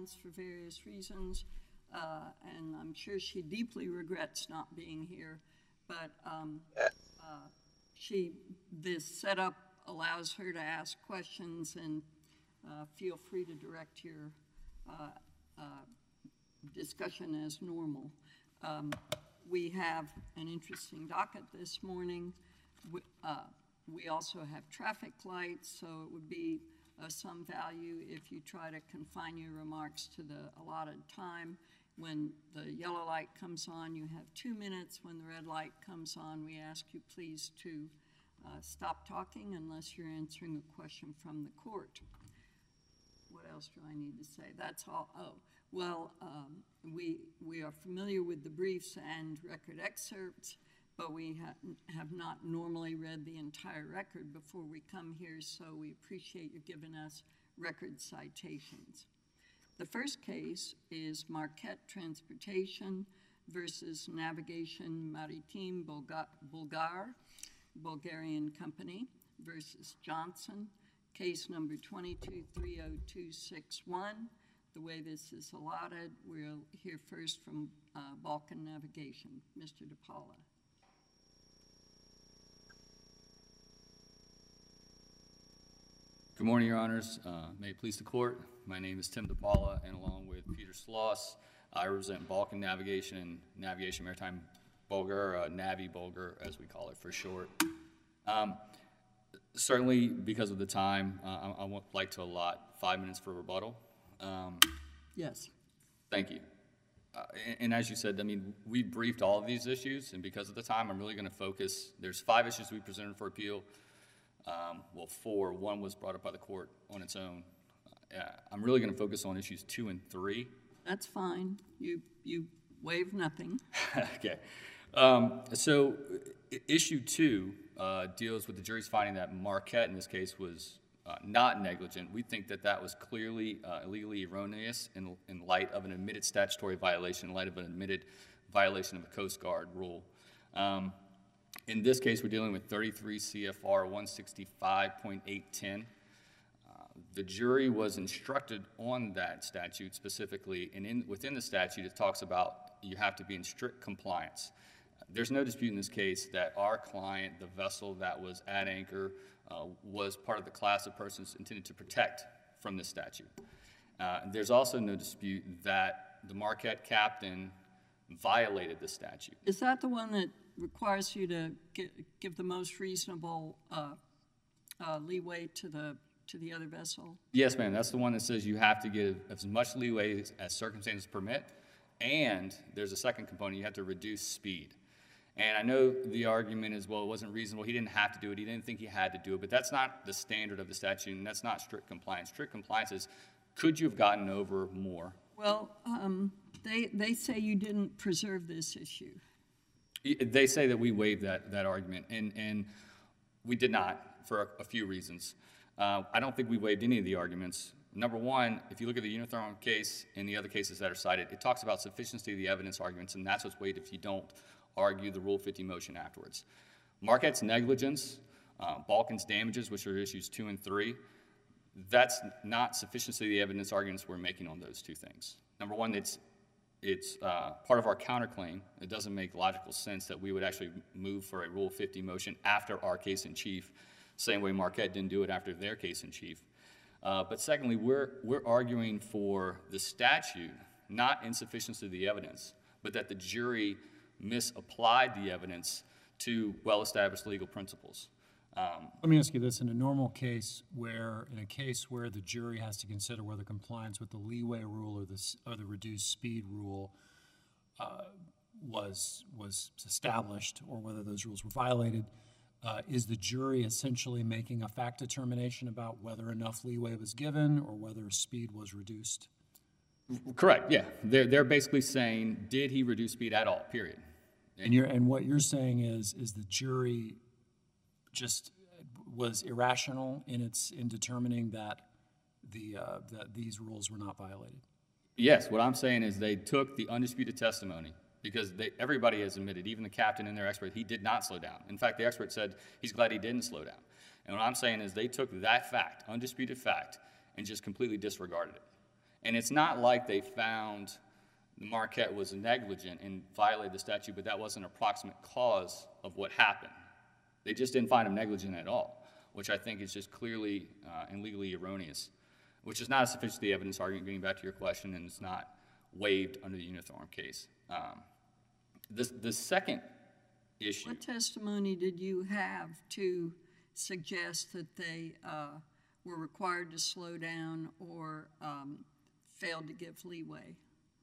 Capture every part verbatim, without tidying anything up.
comments for various reasons, uh, and I'm sure she deeply regrets not being here, but um, uh, she, this setup allows her to ask questions, and uh, feel free to direct your uh, uh, discussion as normal. Um, we have an interesting docket this morning. We, uh, we also have traffic lights, so it would be of some value if you try to confine your remarks to the allotted time. When the yellow light comes on, you have two minutes. When the red light comes on, we ask you please to uh, stop talking unless you're answering a question from the court. What else do I need to say? That's all. Oh, well, um, we, we are familiar with the briefs and record excerpts, but we ha have not normally read the entire record before we come here, so we appreciate you giving us record citations. The first case is Marquette Transportation versus Navigation Maritime Bulga Bulgar, Bulgarian Company versus Johnson, case number twenty-two three oh two six one. The way this is allotted, we'll hear first from uh, Balkan Navigation. Mister DePaula. Good morning, Your Honors. Uh, may it please the Court. My name is Tim DePaula, and along with Peter Sloss, I represent Balkan Navigation and Navigation Maritime Bulgar, uh, Navi Bulgar, as we call it for short. Um, certainly, because of the time, uh, I, I would like to allot five minutes for rebuttal. Um, yes. Thank you. Uh, and, and as you said, I mean, we briefed all of these issues, and because of the time, I'm really going to focus. There's five issues we presented for appeal. Um, well, four. One was brought up by the court on its own. Uh, I'm really going to focus on issues two and three. That's fine. You you waive nothing. Okay. Um, so, issue two uh, deals with the jury's finding that Marquette, in this case, was uh, not negligent. We think that that was clearly uh, illegally erroneous in, in light of an admitted statutory violation, in light of an admitted violation of a Coast Guard rule. Um, in this case, we're dealing with thirty-three C F R one sixty-five point eight ten. Uh, the jury was instructed on that statute specifically, and in, within the statute, it talks about you have to be in strict compliance. There's no dispute in this case that our client, the vessel that was at anchor, uh, was part of the class of persons intended to protect from this statute. Uh, there's also no dispute that the Marquette captain violated the statute. Is that the one that requires you to get, give the most reasonable uh, uh, leeway to the to the other vessel? Yes, ma'am. That's the one that says you have to give as much leeway as, as circumstances permit, and there's a second component. You have to reduce speed. And I know the argument is, well, it wasn't reasonable. He didn't have to do it. He didn't think he had to do it. But that's not the standard of the statute, and that's not strict compliance. Strict compliance is, could you have gotten over more? Well, um, they, they say you didn't preserve this issue. They say that we waived that, that argument, and, and we did not for a, a few reasons. Uh, I don't think we waived any of the arguments. Number one, if you look at the Unitherm case and the other cases that are cited, it talks about sufficiency of the evidence arguments, and that's what's waived if you don't argue the Rule fifty motion afterwards. Marquette's negligence, uh, Balkan's damages, which are issues two and three, that's not sufficiency of the evidence arguments we're making on those two things. Number one, it's it's uh, part of our counterclaim. It doesn't make logical sense that we would actually move for a Rule fifty motion after our case in chief, same way Marquette didn't do it after their case in chief. Uh, but secondly, we're we're arguing for the statute, not insufficiency of the evidence, but that the jury misapplied the evidence to well-established legal principles. Um, Let me ask you this. In a normal case where, in a case where the jury has to consider whether compliance with the leeway rule or the, or the reduced speed rule uh, was, was established or whether those rules were violated, uh, is the jury essentially making a fact determination about whether enough leeway was given or whether speed was reduced? Correct, yeah. They're, they're basically saying, did he reduce speed at all, period. And, you're, and what you're saying is, is the jury just was irrational in its in determining that the uh, that these rules were not violated? Yes, what I'm saying is they took the undisputed testimony because they, everybody has admitted, even the captain and their expert, he did not slow down. In fact, the expert said he's glad he didn't slow down. And what I'm saying is they took that fact, undisputed fact, and just completely disregarded it. And it's not like they found Marquette was negligent and violated the statute, but that wasn't an approximate cause of what happened. They just didn't find him negligent at all, which I think is just clearly uh, and legally erroneous, which is not a sufficiency evidence argument, getting back to your question, and it's not waived under the Unithorm case. Um, this, the second issue. What testimony did you have to suggest that they uh, were required to slow down or um, failed to give leeway?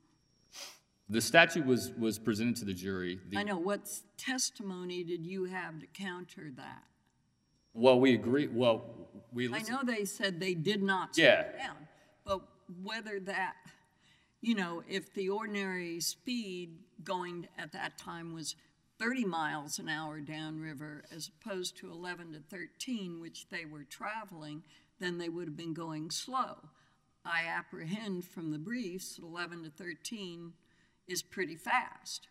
The statute was, was presented to the jury. The, I know. What testimony did you have to counter that? Well, we agree. Well, we. I know they said they did not slow Yeah. down, but whether that, you know, if the ordinary speed going at that time was thirty miles an hour downriver as opposed to eleven to thirteen, which they were traveling, then they would have been going slow. I apprehend from the briefs eleven to thirteen is pretty fast.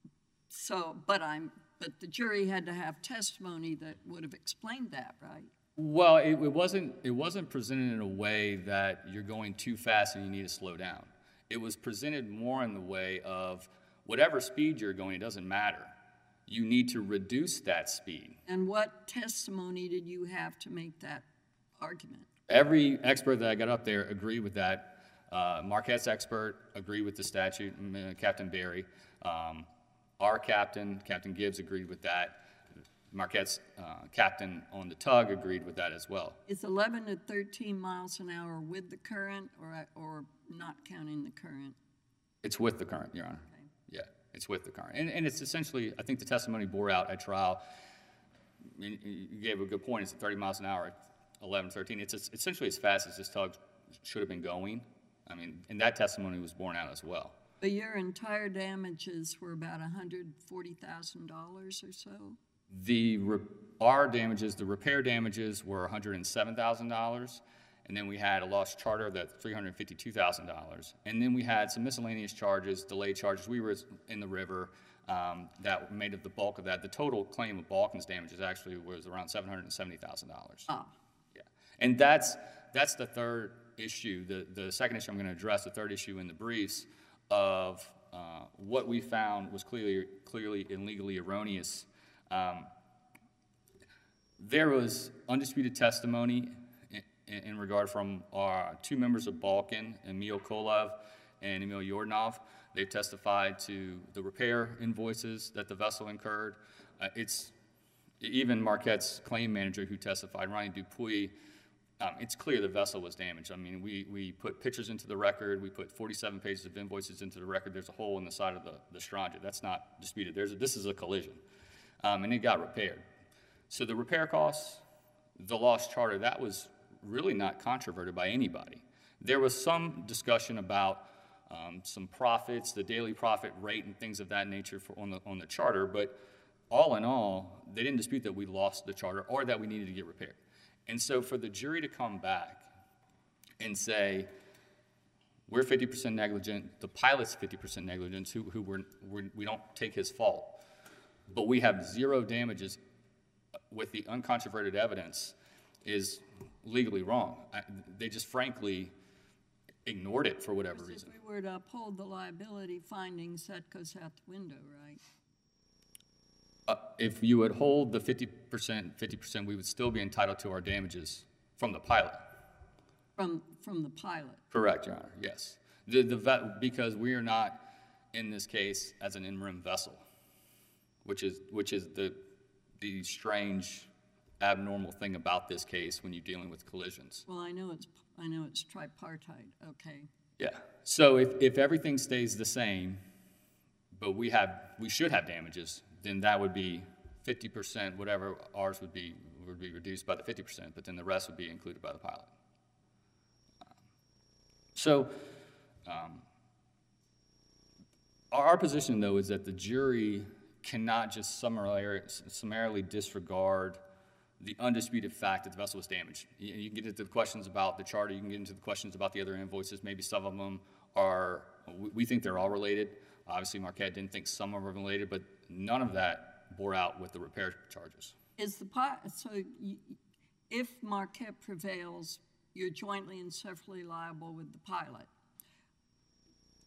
So, but I'm, but the jury had to have testimony that would have explained that, right? Well, it, it wasn't. It wasn't presented in a way that you're going too fast and you need to slow down. It was presented more in the way of whatever speed you're going, it doesn't matter. You need to reduce that speed. And what testimony did you have to make that argument? Every expert that I got up there agreed with that. Uh, Marquette's expert agreed with the statute, uh, Captain Barry. Um, our captain, Captain Gibbs, agreed with that. Marquette's uh, captain on the tug agreed with that as well. Is eleven to thirteen miles an hour with the current or, or not counting the current? It's with the current, Your Honor. Okay. Yeah, it's with the current. And, and it's essentially, I think the testimony bore out at trial. You, you gave a good point. It's at thirty miles an hour at eleven, thirteen. It's essentially as fast as this tug should have been going. I mean, and that testimony was borne out as well. But your entire damages were about one hundred forty thousand dollars or so? The re- our damages, the repair damages were one hundred seven thousand dollars, and then we had a lost charter that's three hundred fifty-two thousand dollars. And then we had some miscellaneous charges, delayed charges. We were in the river um, that made up the bulk of that. The total claim of Balkans damages actually was around seven hundred seventy thousand dollars. Ah. Yeah. And that's that's the third issue. The, the second issue I'm going to address, the third issue in the briefs of uh, what we found was clearly, clearly and legally erroneous. Um, there was undisputed testimony in, in, in regard from our two members of Balkan, Emil Kolev and Emil Yordanov. They've testified to the repair invoices that the vessel incurred. Uh, it's even Marquette's claim manager who testified, Ronnie Dupuy. Um, it's clear the vessel was damaged. I mean, we, we put pictures into the record. We put forty-seven pages of invoices into the record. There's a hole in the side of the, the Stranja. That's not disputed. There's a, this is a collision. Um, and it got repaired. So the repair costs, the lost charter, that was really not controverted by anybody. There was some discussion about um, some profits, the daily profit rate and things of that nature for, on, the, on the charter, but all in all, they didn't dispute that we lost the charter or that we needed to get repaired. And so for the jury to come back and say, we're fifty percent negligent, the pilot's fifty percent negligent, who, who we're, we're, we don't take his fault, but we have zero damages with the uncontroverted evidence is legally wrong. I, they just frankly ignored it for whatever reason. If we were to uphold the liability findings, that goes out the window, right? Uh, if you would hold the fifty percent, fifty percent, we would still be entitled to our damages from the pilot. From, from the pilot? Correct, Your Honor, yes. The, the vet, because we are not, in this case, as an in-rim vessel, which is, which is the, the strange, abnormal thing about this case when you're dealing with collisions. Well, I know it's, I know it's tripartite, okay. Yeah, so if, if everything stays the same, but we have, we should have damages, then that would be fifty percent, whatever ours would be, would be reduced by the fifty percent, but then the rest would be included by the pilot. So um, our, our position, though, is that the jury cannot just summarily, summarily disregard the undisputed fact that the vessel was damaged. You, you can get into the questions about the charter, you can get into the questions about the other invoices. Maybe some of them are, we, we think they're all related. Obviously, Marquette didn't think some of them were related, but none of that bore out with the repair charges. Is the pi- so y- if Marquette prevails, you're jointly and severally liable with the pilot?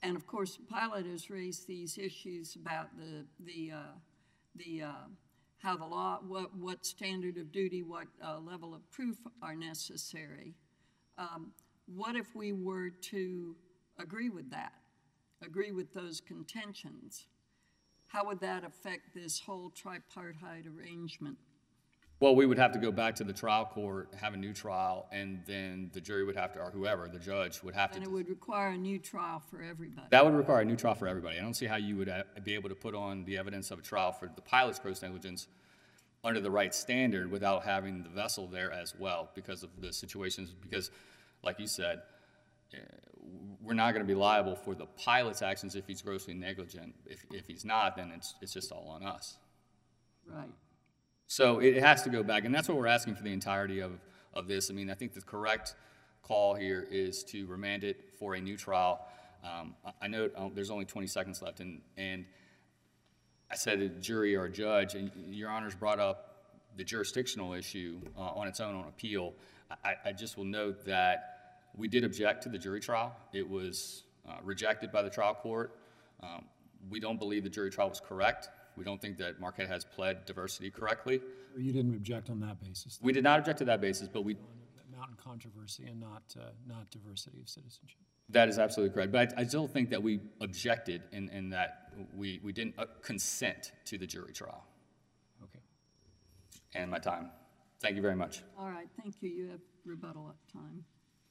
and of course, the pilot has raised these issues about the, the, uh, the, uh, how the law, what, what standard of duty, what uh, level of proof are necessary. Um, what if we were to agree with that, agree with those contentions? How would that affect this whole tripartite arrangement? Well, we would have to go back to the trial court, have a new trial, and then the jury would have to, or whoever, the judge, would have to. And it would require a new trial for everybody. That would require a new trial for everybody. I don't see how you would uh, be able to put on the evidence of a trial for the pilot's gross negligence under the right standard without having the vessel there as well because of the situations, because like you said, uh, we're not going to be liable for the pilot's actions if he's grossly negligent. If, if he's not, then it's, it's just all on us. Right. So it has to go back, and that's what we're asking for the entirety of, of this. I mean, I think the correct call here is to remand it for a new trial. Um, I, I know um, there's only twenty seconds left, and, and I said a jury or a judge, and Your Honors brought up the jurisdictional issue uh, on its own on appeal. I, I just will note that we did object to the jury trial. It was uh, rejected by the trial court. Um, we don't believe the jury trial was correct. We don't think that Marquette has pled diversity correctly. You didn't object on that basis? We did not object to that basis, but we... Mountain controversy and not, uh, not diversity of citizenship. That is absolutely correct. But I, I still think that we objected in, in that we, we didn't uh, consent to the jury trial. Okay. And my time. Thank you very much. All right, thank you. You have rebuttal time.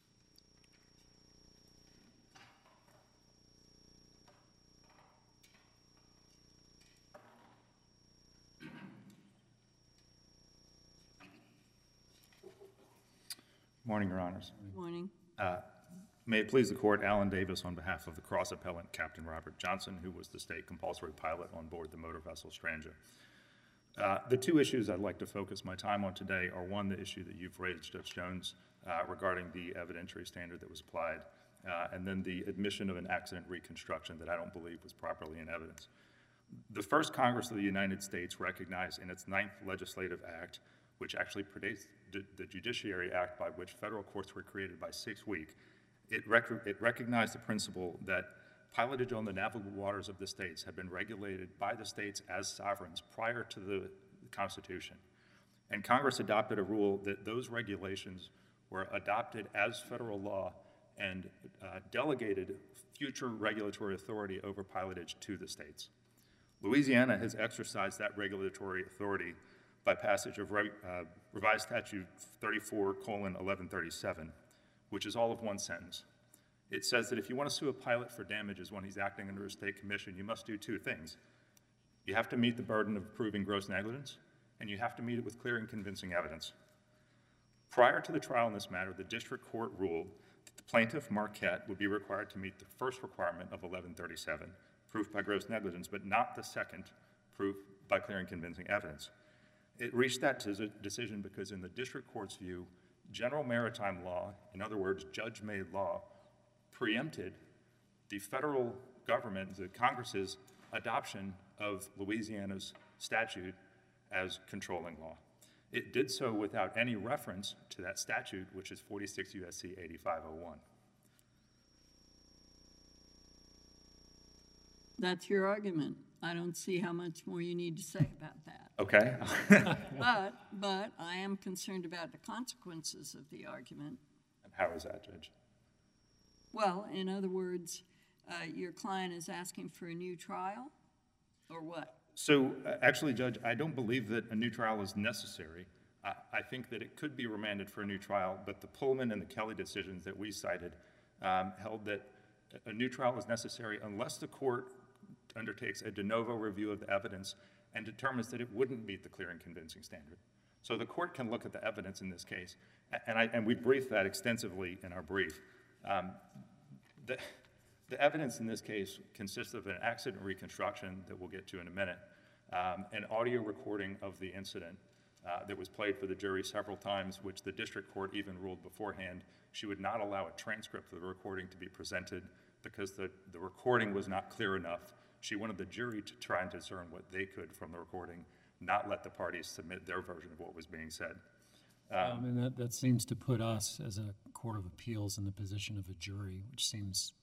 Morning, Your Honors. Morning. Uh, may it please the Court, Alan Davis on behalf of the cross-appellant Captain Robert Johnson, who was the state compulsory pilot on board the motor vessel Stranger. Uh, the two issues I'd like to focus my time on today are, one, the issue that you've raised, Judge Jones, uh, regarding the evidentiary standard that was applied, uh, and then the admission of an accident reconstruction that I don't believe was properly in evidence. The first Congress of the United States recognized in its ninth legislative act, which actually predates the Judiciary Act by which federal courts were created by six week, it, rec it recognized the principle that pilotage on the navigable waters of the states had been regulated by the states as sovereigns prior to the Constitution. And Congress adopted a rule that those regulations were adopted as federal law and uh, delegated future regulatory authority over pilotage to the states. Louisiana has exercised that regulatory authority by passage of Re uh, Revised Statute thirty-four colon eleven thirty-seven, which is all of one sentence. It says that if you want to sue a pilot for damages when he's acting under a state commission, you must do two things. You have to meet the burden of proving gross negligence, and you have to meet it with clear and convincing evidence. Prior to the trial in this matter, the district court ruled that the plaintiff, Marquette, would be required to meet the first requirement of eleven thirty-seven, proof by gross negligence, but not the second, proof by clear and convincing evidence. It reached that decision because in the district court's view, general maritime law, in other words, judge-made law, preempted the federal government, the Congress's adoption of Louisiana's statute as controlling law. It did so without any reference to that statute, which is forty-six U S C eighty-five oh one. That's your argument. I don't see how much more you need to say about that. Okay. but, but I am concerned about the consequences of the argument. And how is that, Judge? Well, in other words, uh, your client is asking for a new trial, or what? So, uh, actually, Judge, I don't believe that a new trial is necessary. I, I think that it could be remanded for a new trial, but the Pullman and the Kelly decisions that we cited um, held that a new trial is necessary unless the court undertakes a de novo review of the evidence and determines that it wouldn't meet the clear and convincing standard. So the court can look at the evidence in this case, and, I, and we briefed that extensively in our brief. Um, the, the evidence in this case consists of an accident reconstruction that we'll get to in a minute, um, an audio recording of the incident uh, that was played for the jury several times, which the district court even ruled beforehand she would not allow a transcript of the recording to be presented because the, the recording was not clear enough. She wanted the jury to try and discern what they could from the recording, not let the parties submit their version of what was being said. Um, um, and that, that seems to put us as a court of appeals in the position of a jury, which seems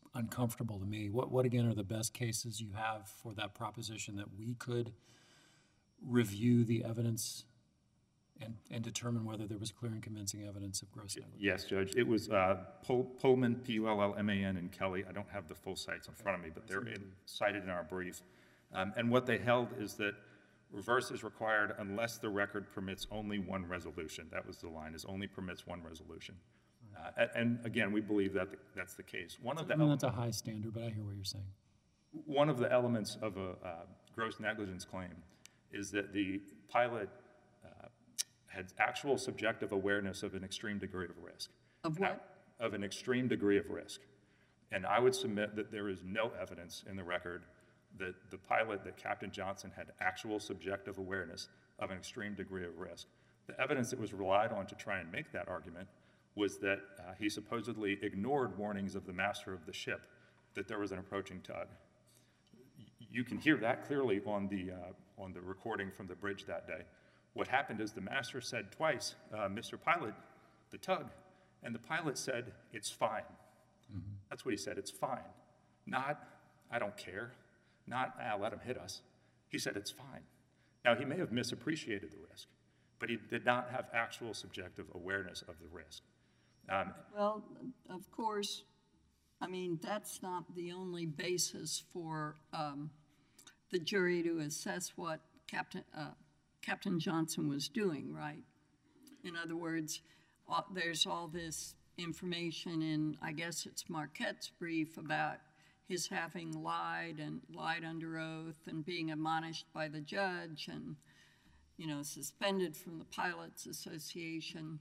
uncomfortable to me. What, what again are the best cases you have for that proposition that we could review the evidence and, and determine whether there was clear and convincing evidence of gross negligence? Yes, Judge. It was uh, Pull- Pullman, P U L L M A N, and Kelly. I don't have the full cites in front of me, but they're in, cited in our brief. Um, and what they held is that reverse is required unless the record permits only one resolution. That was the line, is only permits one resolution. Uh, and, and again, we believe that the, that's the case. One of the I mean, elements, that's a high standard, but I hear what you're saying. one of the elements of a uh, gross negligence claim is that the pilot uh, had actual subjective awareness of an extreme degree of risk. Of And I- what? Of an extreme degree of risk. And I would submit that there is no evidence in the record that the pilot, that Captain Johnson, had actual subjective awareness of an extreme degree of risk. The evidence that was relied on to try and make that argument was that uh, he supposedly ignored warnings of the master of the ship that there was an approaching tug. Y- You can hear that clearly on the, uh, on the recording from the bridge that day. What happened is the master said twice, uh, Mister Pilot, the tug, and the pilot said, it's fine. Mm-hmm. That's what he said, it's fine. Not, I don't care. Not, ah, let him hit us. He said, it's fine. Now, he may have misappreciated the risk, but he did not have actual subjective awareness of the risk. Um, Well, of course, I mean, that's not the only basis for um, the jury to assess what Captain, uh, Captain Johnson was doing, right? In other words, uh, there's all this information in, I guess it's Marquette's brief about his having lied and lied under oath and being admonished by the judge and, you know, suspended from the Pilots Association.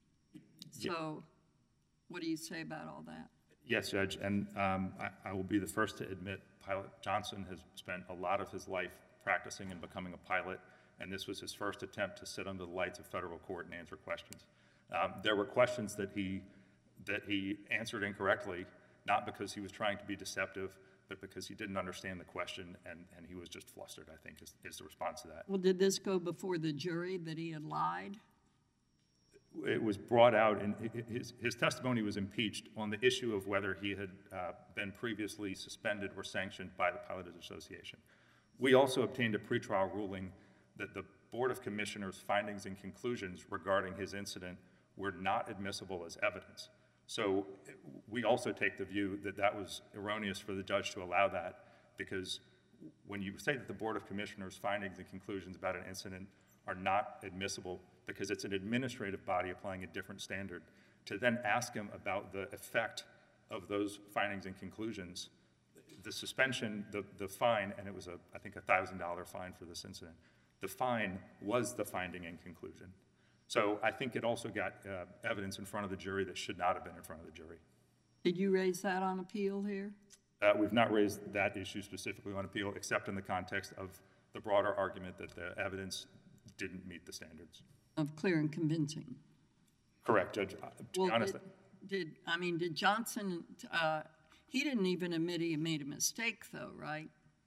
So what do you say about all that? Yes, Judge, and um, I, I will be the first to admit Pilot Johnson has spent a lot of his life practicing and becoming a pilot, and this was his first attempt to sit under the lights of federal court and answer questions. Um, there were questions that he, that he answered incorrectly, not because he was trying to be deceptive, but because he didn't understand the question, and, and he was just flustered, I think, is, is the response to that. Well, did this go before the jury that he had lied? It was brought out, and his, his testimony was impeached on the issue of whether he had uh, been previously suspended or sanctioned by the Pilots Association. We also obtained a pretrial ruling that the Board of Commissioners' findings and conclusions regarding his incident were not admissible as evidence. So we also take the view that that was erroneous for the judge to allow that, because when you say that the Board of Commissioners' findings and conclusions about an incident are not admissible because it's an administrative body applying a different standard, to then ask him about the effect of those findings and conclusions, the suspension, the, the fine, and it was, a, I think, a one thousand dollar fine for this incident, the fine was the finding and conclusion. So I think it also got uh, evidence in front of the jury that should not have been in front of the jury. Did you raise that on appeal here? Uh, we've not raised that issue specifically on appeal, except in the context of the broader argument that the evidence didn't meet the standards. Of clear and convincing? Correct, Judge. Uh, to Well, be honest, did, did, I mean, did Johnson, uh, he didn't even admit he made a mistake though, right?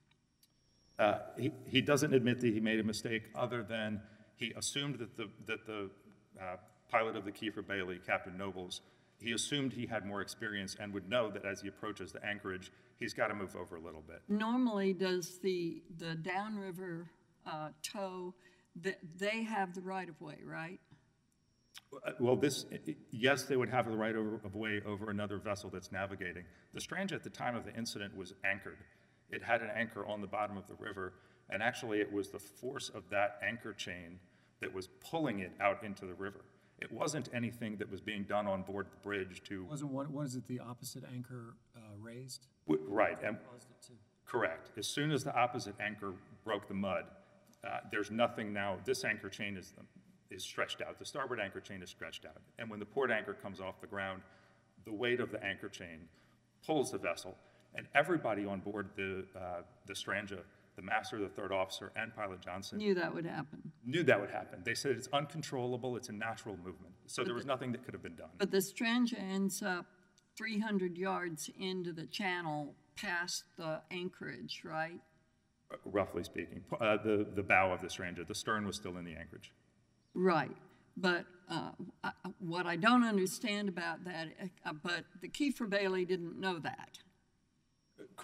uh, he, he doesn't admit that he made a mistake, other than he assumed that the, that the uh, pilot of the Kiefer Bailey, Captain Nobles, he assumed he had more experience and would know that as he approaches the anchorage, he's got to move over a little bit. Normally, does the, the downriver uh, tow, th- they have the right-of-way, right? Uh, Well, this, yes, they would have the right over- of way over another vessel that's navigating. The Strange at the time of the incident was anchored. It had an anchor on the bottom of the river, and actually it was the force of that anchor chain that was pulling it out into the river. It wasn't anything that was being done on board the bridge to, Wasn't one, what is it, the opposite anchor uh, raised? w- right, and Caused it to. correct. As soon as the opposite anchor broke the mud, uh, there's nothing now, this anchor chain is, is stretched out. The starboard anchor chain is stretched out. And when the port anchor comes off the ground, the weight of the anchor chain pulls the vessel, and everybody on board the, uh, the Stranja, the master, the third officer, and Pilot Johnson, Knew that would happen. knew that would happen. They said it's uncontrollable, it's a natural movement. So there was nothing that could have been done. But the Stranja ends up three hundred yards into the channel past the anchorage, right? uh, Roughly speaking, P- uh, the, the bow of the Stranja, the stern was still in the anchorage. Right. But uh, I- what I don't understand about that, uh, but the Kiefer Bailey didn't know that.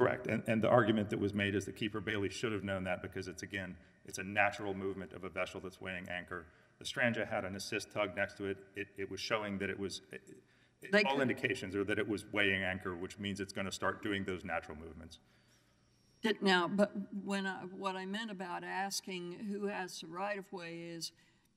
Correct, and, and the argument that was made is that Keeper Bailey should have known that because it's, again, it's a natural movement of a vessel that's weighing anchor. The Strandja had an assist tug next to it. It, it was showing that it was, it, it, all could, indications are that it was weighing anchor, which means it's going to start doing those natural movements. Now, but when I, what I meant about asking who has the right-of-way is,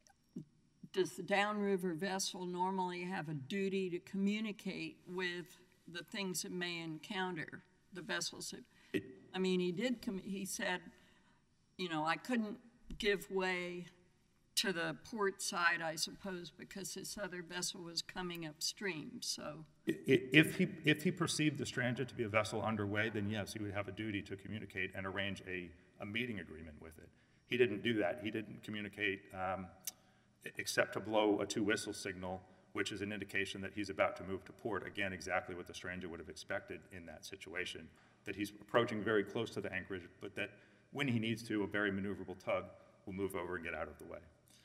does the downriver vessel normally have a duty to communicate with the things it may encounter, the vessels that, It, I mean, he did, com- he said, you know, I couldn't give way to the port side, I suppose, because this other vessel was coming upstream, so. i- if he, if he perceived the Strandja to be a vessel underway, then yes, he would have a duty to communicate and arrange a, a meeting agreement with it. He didn't do that. He didn't communicate um, except to blow a two-whistle signal, which is an indication that he's about to move to port. Again, exactly what the Strandja would have expected in that situation, that he's approaching very close to the anchorage, but that when he needs to, a very maneuverable tug will move over and get out of the way.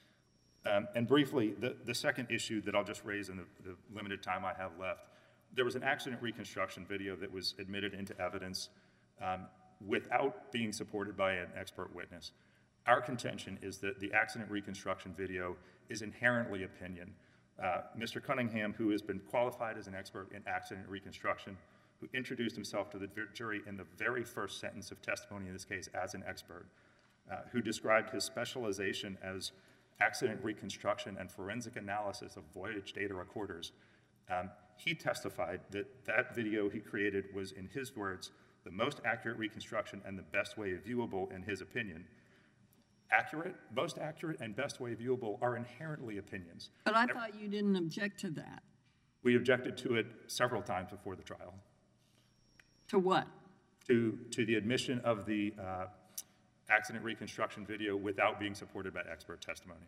Um, and briefly, the, the second issue that I'll just raise in the, the limited time I have left, there was an accident reconstruction video that was admitted into evidence um, without being supported by an expert witness. Our contention is that the accident reconstruction video is inherently opinion. Uh, Mister Cunningham, who has been qualified as an expert in accident reconstruction, who introduced himself to the jury in the very first sentence of testimony in this case as an expert, uh, who described his specialization as accident reconstruction and forensic analysis of voyage data recorders. Um, he testified that that video he created was, in his words, the most accurate reconstruction and the best way viewable in his opinion. Accurate, most accurate, and best way viewable are inherently opinions. But I thought you didn't object to that. We objected to it several times before the trial. To what? To, to the admission of the uh, accident reconstruction video without being supported by expert testimony.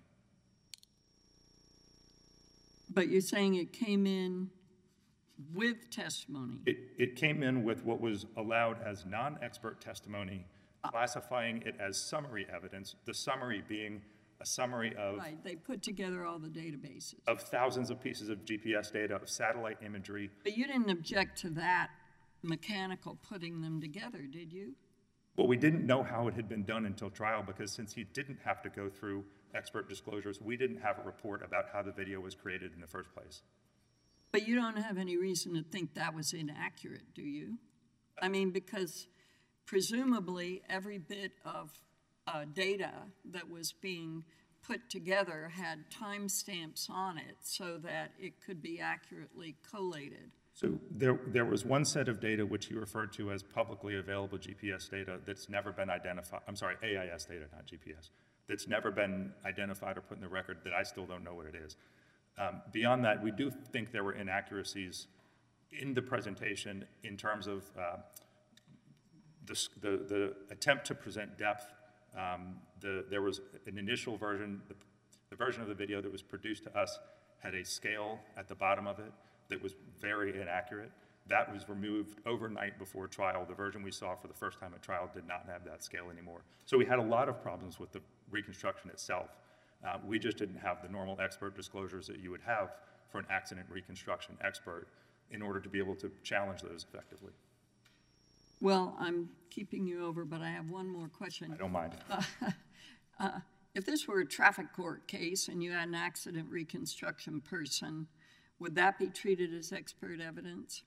But you're saying it came in with testimony? It, it came in with what was allowed as non-expert testimony, classifying it as summary evidence, the summary being a summary of, Right, they put together all the databases. of thousands of pieces of G P S data, of satellite imagery. But you didn't object to that mechanical putting them together, did you? Well, we didn't know how it had been done until trial because since he didn't have to go through expert disclosures, we didn't have a report about how the video was created in the first place. But you don't have any reason to think that was inaccurate, do you? I mean, because presumably every bit of uh, data that was being put together had timestamps on it so that it could be accurately collated. So there, there was one set of data which he referred to as publicly available G P S data that's never been identified, I'm sorry, A I S data, not G P S, that's never been identified or put in the record that I still don't know what it is. Um, beyond that, we do think there were inaccuracies in the presentation in terms of uh, the, the, the attempt to present depth. Um, the, there was an initial version, the, the version of the video that was produced to us had a scale at the bottom of it that was very inaccurate. That was removed overnight before trial. The version we saw for the first time at trial did not have that scale anymore. So we had a lot of problems with the reconstruction itself. Uh, we just didn't have the normal expert disclosures that you would have for an accident reconstruction expert in order to be able to challenge those effectively. Well, I'm keeping you over, but I have one more question. I don't mind. Uh, if this were a traffic court case and you had an accident reconstruction person, would that be treated as expert evidence?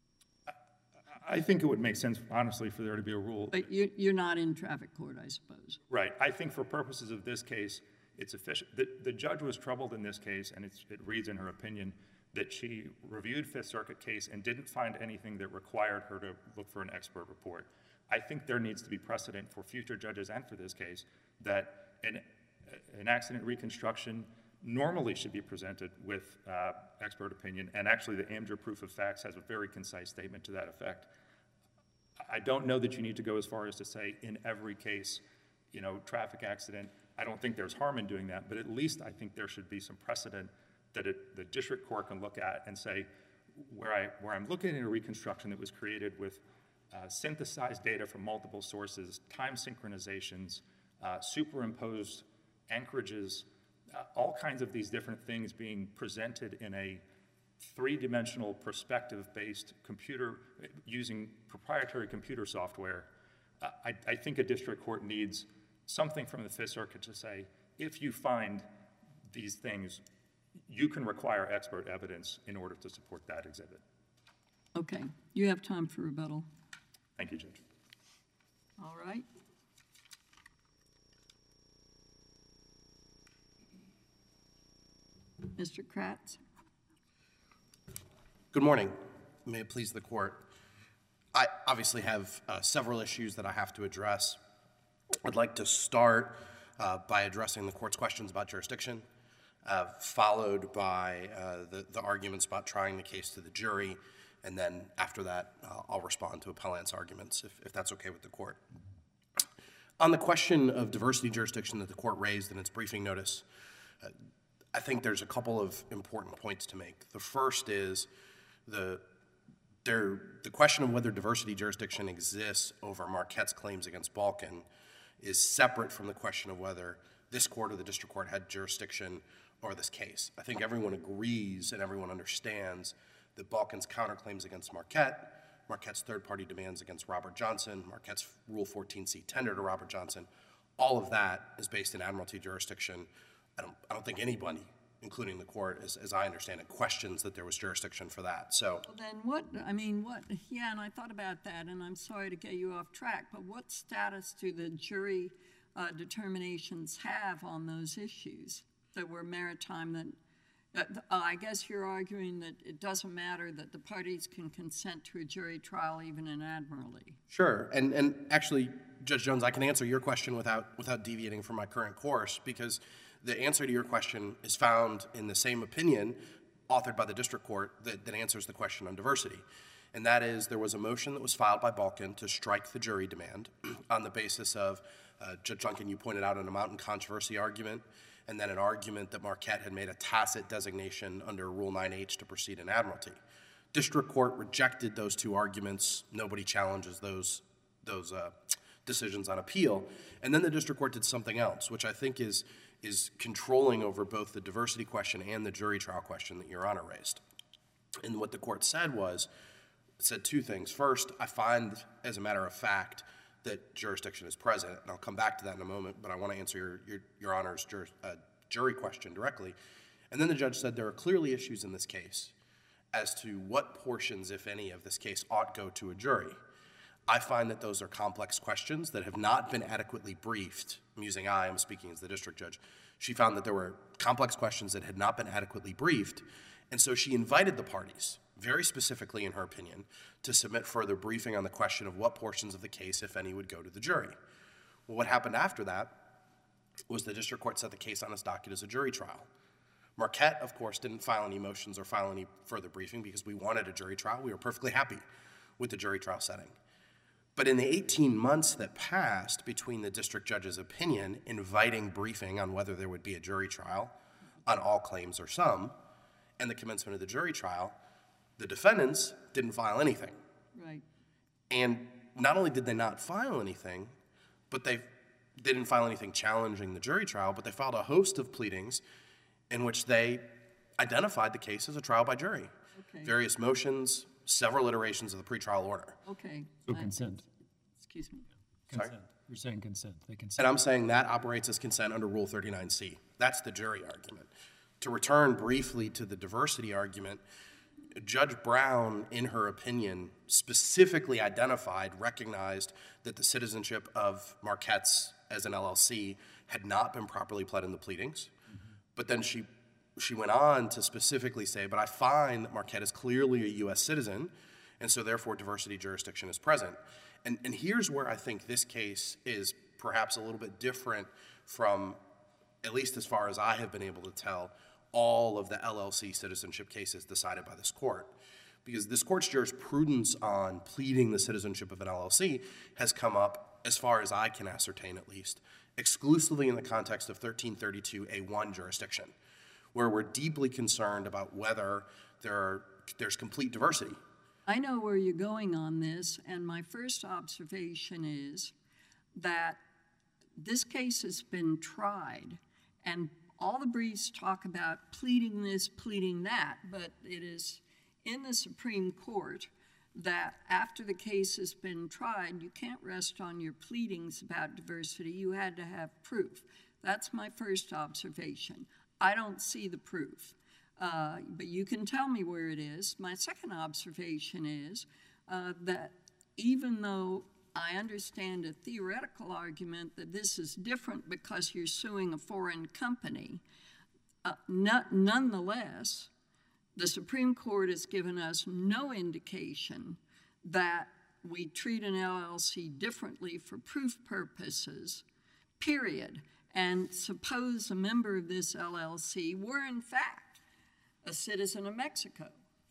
I think it would make sense, honestly, for there to be a rule. But you, you're not in traffic court, I suppose. Right. I think for purposes of this case, it's efficient. The, the judge was troubled in this case, and it's, it reads in her opinion that she reviewed Fifth Circuit case and didn't find anything that required her to look for an expert report. I think there needs to be precedent for future judges and for this case that an, an accident reconstruction normally should be presented with uh, expert opinion, and actually the Amdur proof of facts has a very concise statement to that effect. I don't know that you need to go as far as to say in every case, you know, traffic accident. I don't think there's harm in doing that, but at least I think there should be some precedent that it, the district court can look at and say, where, I, where I'm looking at a reconstruction that was created with uh, synthesized data from multiple sources, time synchronizations, uh, superimposed anchorages, uh, all kinds of these different things being presented in a three-dimensional perspective-based computer, using proprietary computer software, I, I think a district court needs something from the Fifth Circuit to say, if you find these things, you can require expert evidence in order to support that exhibit. Okay, you have time for rebuttal. Thank you, Judge. All right. Mister Kratz? Good morning. May it please the court. I obviously have uh, several issues that I have to address. I'd like to start uh, by addressing the court's questions about jurisdiction, uh, followed by uh, the, the arguments about trying the case to the jury, and then after that, uh, I'll respond to appellant's arguments, if, if that's okay with the court. On the question of diversity jurisdiction that the court raised in its briefing notice, uh, I think there's a couple of important points to make. The first is the there, the question of whether diversity jurisdiction exists over Marquette's claims against Balkin is separate from the question of whether this court or the district court had jurisdiction over this case. I think everyone agrees and everyone understands that Balkin's counterclaims against Marquette, Marquette's third-party demands against Robert Johnson, Marquette's Rule fourteen C tender to Robert Johnson, all of that is based in admiralty jurisdiction. I don't, I don't think anybody, including the court, as, as I understand it, questions that there was jurisdiction for that. So Well, then what, I mean, what, yeah, and I thought about that, and I'm sorry to get you off track, but what status do the jury uh, determinations have on those issues that were maritime that, uh, I guess you're arguing that it doesn't matter that the parties can consent to a jury trial even in admiralty. sure, and and actually, Judge Jones, I can answer your question without without deviating from my current course, because the answer to your question is found in the same opinion authored by the district court that, that answers the question on diversity. And that is, there was a motion that was filed by Balkin to strike the jury demand on the basis of, uh, Judge Duncan, you pointed out an amount in controversy argument, and then an argument that Marquette had made a tacit designation under Rule nine H to proceed in admiralty. District court rejected those two arguments. Nobody challenges those, those uh, decisions on appeal. And then the district court did something else, which I think is is controlling over both the diversity question and the jury trial question that Your Honor raised. And what the court said was, it said two things. First, I find, as a matter of fact, that jurisdiction is present, and I'll come back to that in a moment, but I want to answer your, your, your Honor's jur, uh, jury question directly. And then the judge said there are clearly issues in this case as to what portions, if any, of this case ought go to a jury. I find that those are complex questions that have not been adequately briefed. I'm using I, I'm speaking as the district judge. She found that there were complex questions that had not been adequately briefed, and so she invited the parties, very specifically in her opinion, to submit further briefing on the question of what portions of the case, if any, would go to the jury. Well, what happened after that was the district court set the case on its docket as a jury trial. Marquette, of course, didn't file any motions or file any further briefing because we wanted a jury trial. We were perfectly happy with the jury trial setting. But in the eighteen months that passed between the district judge's opinion inviting briefing on whether there would be a jury trial on all claims or some, and the commencement of the jury trial, the defendants didn't file anything. Right. And not only did they not file anything, but they, they didn't file anything challenging the jury trial, but they filed a host of pleadings in which they identified the case as a trial by jury. Okay. Various motions, several iterations of the pretrial order. Okay. So I- consent. Excuse me. Sorry? Consent. You're saying consent. They consent. And I'm saying that operates as consent under Rule thirty-nine C. That's the jury argument. To return briefly to the diversity argument, Judge Brown, in her opinion, specifically identified, recognized that the citizenship of Marquette's as an L L C had not been properly pled in the pleadings. Mm-hmm. But then she she went on to specifically say, but I find that Marquette is clearly a U S citizen, and so therefore diversity jurisdiction is present. And, and here's where I think this case is perhaps a little bit different from, at least as far as I have been able to tell, all of the L L C citizenship cases decided by this court. Because this court's jurisprudence on pleading the citizenship of an L L C has come up, as far as I can ascertain at least, exclusively in the context of thirteen thirty-two A one jurisdiction, where we're deeply concerned about whether there are, there's complete diversity. I know where you're going on this, and my first observation is that this case has been tried, and all the briefs talk about pleading this, pleading that, but it is in the Supreme Court that after the case has been tried, you can't rest on your pleadings about diversity. You had to have proof. That's my first observation. I don't see the proof, uh, but you can tell me where it is. My second observation is uh, that even though I understand a theoretical argument that this is different because you're suing a foreign company, uh, not, nonetheless, the Supreme Court has given us no indication that we treat an L L C differently for proof purposes, period. And suppose a member of this L L C were in fact a citizen of Mexico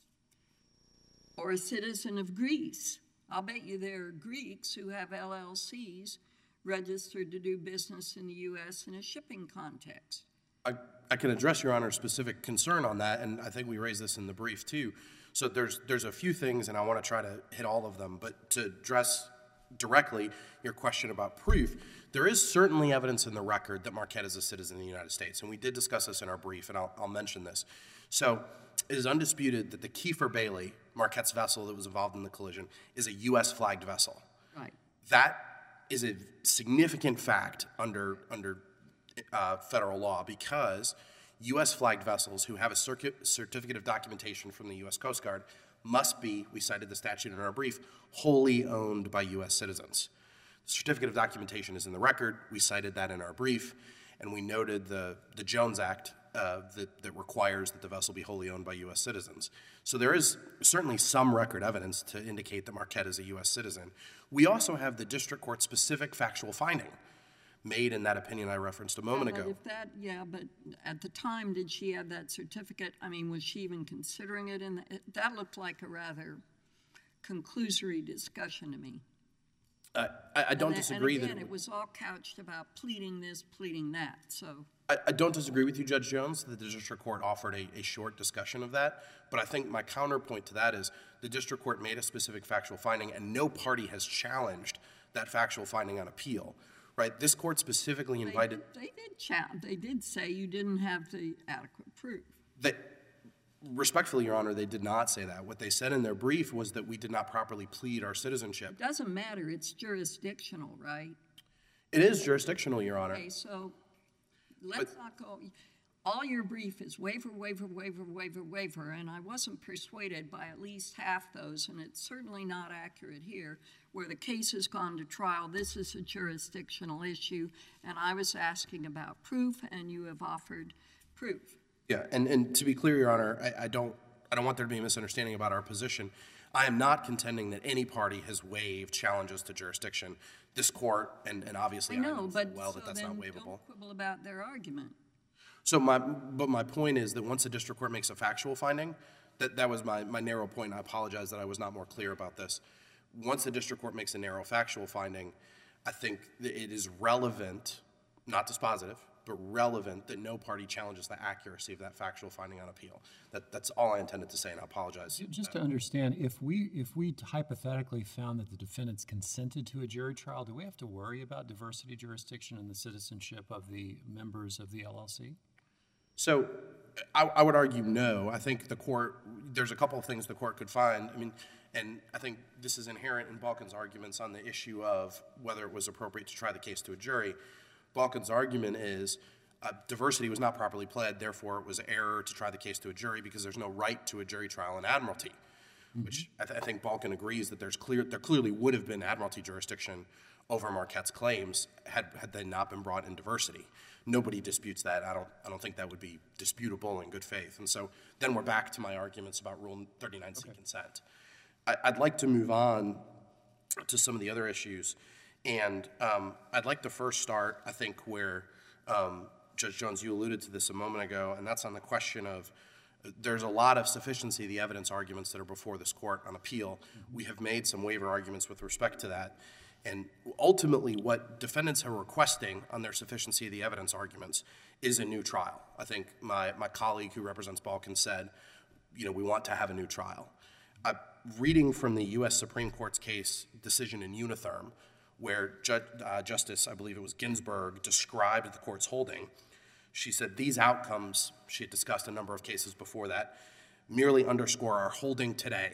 or a citizen of Greece. I'll bet you there are Greeks who have L L Cs registered to do business in the U S in a shipping context. I, I can address Your Honor's specific concern on that, and I think we raised this in the brief too. So there's there's a few things, and I want to try to hit all of them, but to address directly your question about proof, there is certainly evidence in the record that Marquette is a citizen of the United States, and we did discuss this in our brief, and I'll, I'll mention this. So it is undisputed that the Kiefer Bailey, Marquette's vessel that was involved in the collision, is a U S flagged vessel. Right. That is a significant fact under under uh, federal law because U S flagged vessels who have a circuit, certificate of documentation from the U S Coast Guard must be, we cited the statute in our brief, wholly owned by U S citizens. The certificate of documentation is in the record. We cited that in our brief, and we noted the, the Jones Act uh, that, that requires that the vessel be wholly owned by U S citizens. So there is certainly some record evidence to indicate that Marquette is a U S citizen. We also have the district court specific factual finding made in that opinion I referenced a moment yeah, but ago. If that, yeah, but at the time, did she have that certificate? I mean, was she even considering it? In the, it that looked like a rather conclusory discussion to me. Uh, I, I don't and, disagree and again, that it was all couched about pleading this, pleading that. So I, I don't disagree with you, Judge Jones, that the district court offered a, a short discussion of that. But I think my counterpoint to that is the district court made a specific factual finding, and no party has challenged that factual finding on appeal. Right? This court specifically invited. They, they did chat. They did say you didn't have the adequate proof. They, respectfully, Your Honor, they did not say that. What they said in their brief was that we did not properly plead our citizenship. It doesn't matter. It's jurisdictional, right? It is jurisdictional, Your Honor. Okay, so let's but, not go. All your brief is waiver, waiver, waiver, waiver, waiver, and I wasn't persuaded by at least half those, and it's certainly not accurate here, where the case has gone to trial. This is a jurisdictional issue, and I was asking about proof, and you have offered proof. Yeah, and, and to be clear, Your Honor, I, I don't I don't want there to be a misunderstanding about our position. I am not contending that any party has waived challenges to jurisdiction. This court, and, and obviously I know, I know but well so that that's then not waivable. Don't quibble about their argument. So my, but my point is that once a district court makes a factual finding, that, that was my, my narrow point, and I apologize that I was not more clear about this. Once the district court makes a narrow factual finding, I think that it is relevant, not dispositive, but relevant that no party challenges the accuracy of that factual finding on appeal. That, that's all I intended to say, and I apologize. Just to understand, if we if we hypothetically found that the defendants consented to a jury trial, do we have to worry about diversity jurisdiction and the citizenship of the members of the L L C? So I, I would argue no. I think the court, there's a couple of things the court could find. I mean, and I think this is inherent in Balkin's arguments on the issue of whether it was appropriate to try the case to a jury. Balkin's argument is uh, diversity was not properly pled, therefore it was error to try the case to a jury because there's no right to a jury trial in admiralty, mm-hmm. which I, th- I think Balkin agrees that there's clear, there clearly would have been admiralty jurisdiction over Marquette's claims had, had they not been brought in diversity. Nobody disputes that. I don't, I don't think that would be disputable in good faith. And so then we're back to my arguments about Rule thirty-nine C okay. consent. I, I'd like to move on to some of the other issues. And um, I'd like to first start, I think, where um, Judge Jones, you alluded to this a moment ago, and that's on the question of uh, there's a lot of sufficiency of the evidence arguments that are before this court on appeal. Mm-hmm. We have made some waiver arguments with respect to that. And ultimately, what defendants are requesting on their sufficiency of the evidence arguments is a new trial. I think my, my colleague who represents Balkin said, you know, we want to have a new trial. Uh, reading from the U S Supreme Court's case decision in Unitherm, where Ju- uh, Justice, I believe it was Ginsburg, described the court's holding, She said these outcomes, she had discussed a number of cases before that, merely underscore our holding today.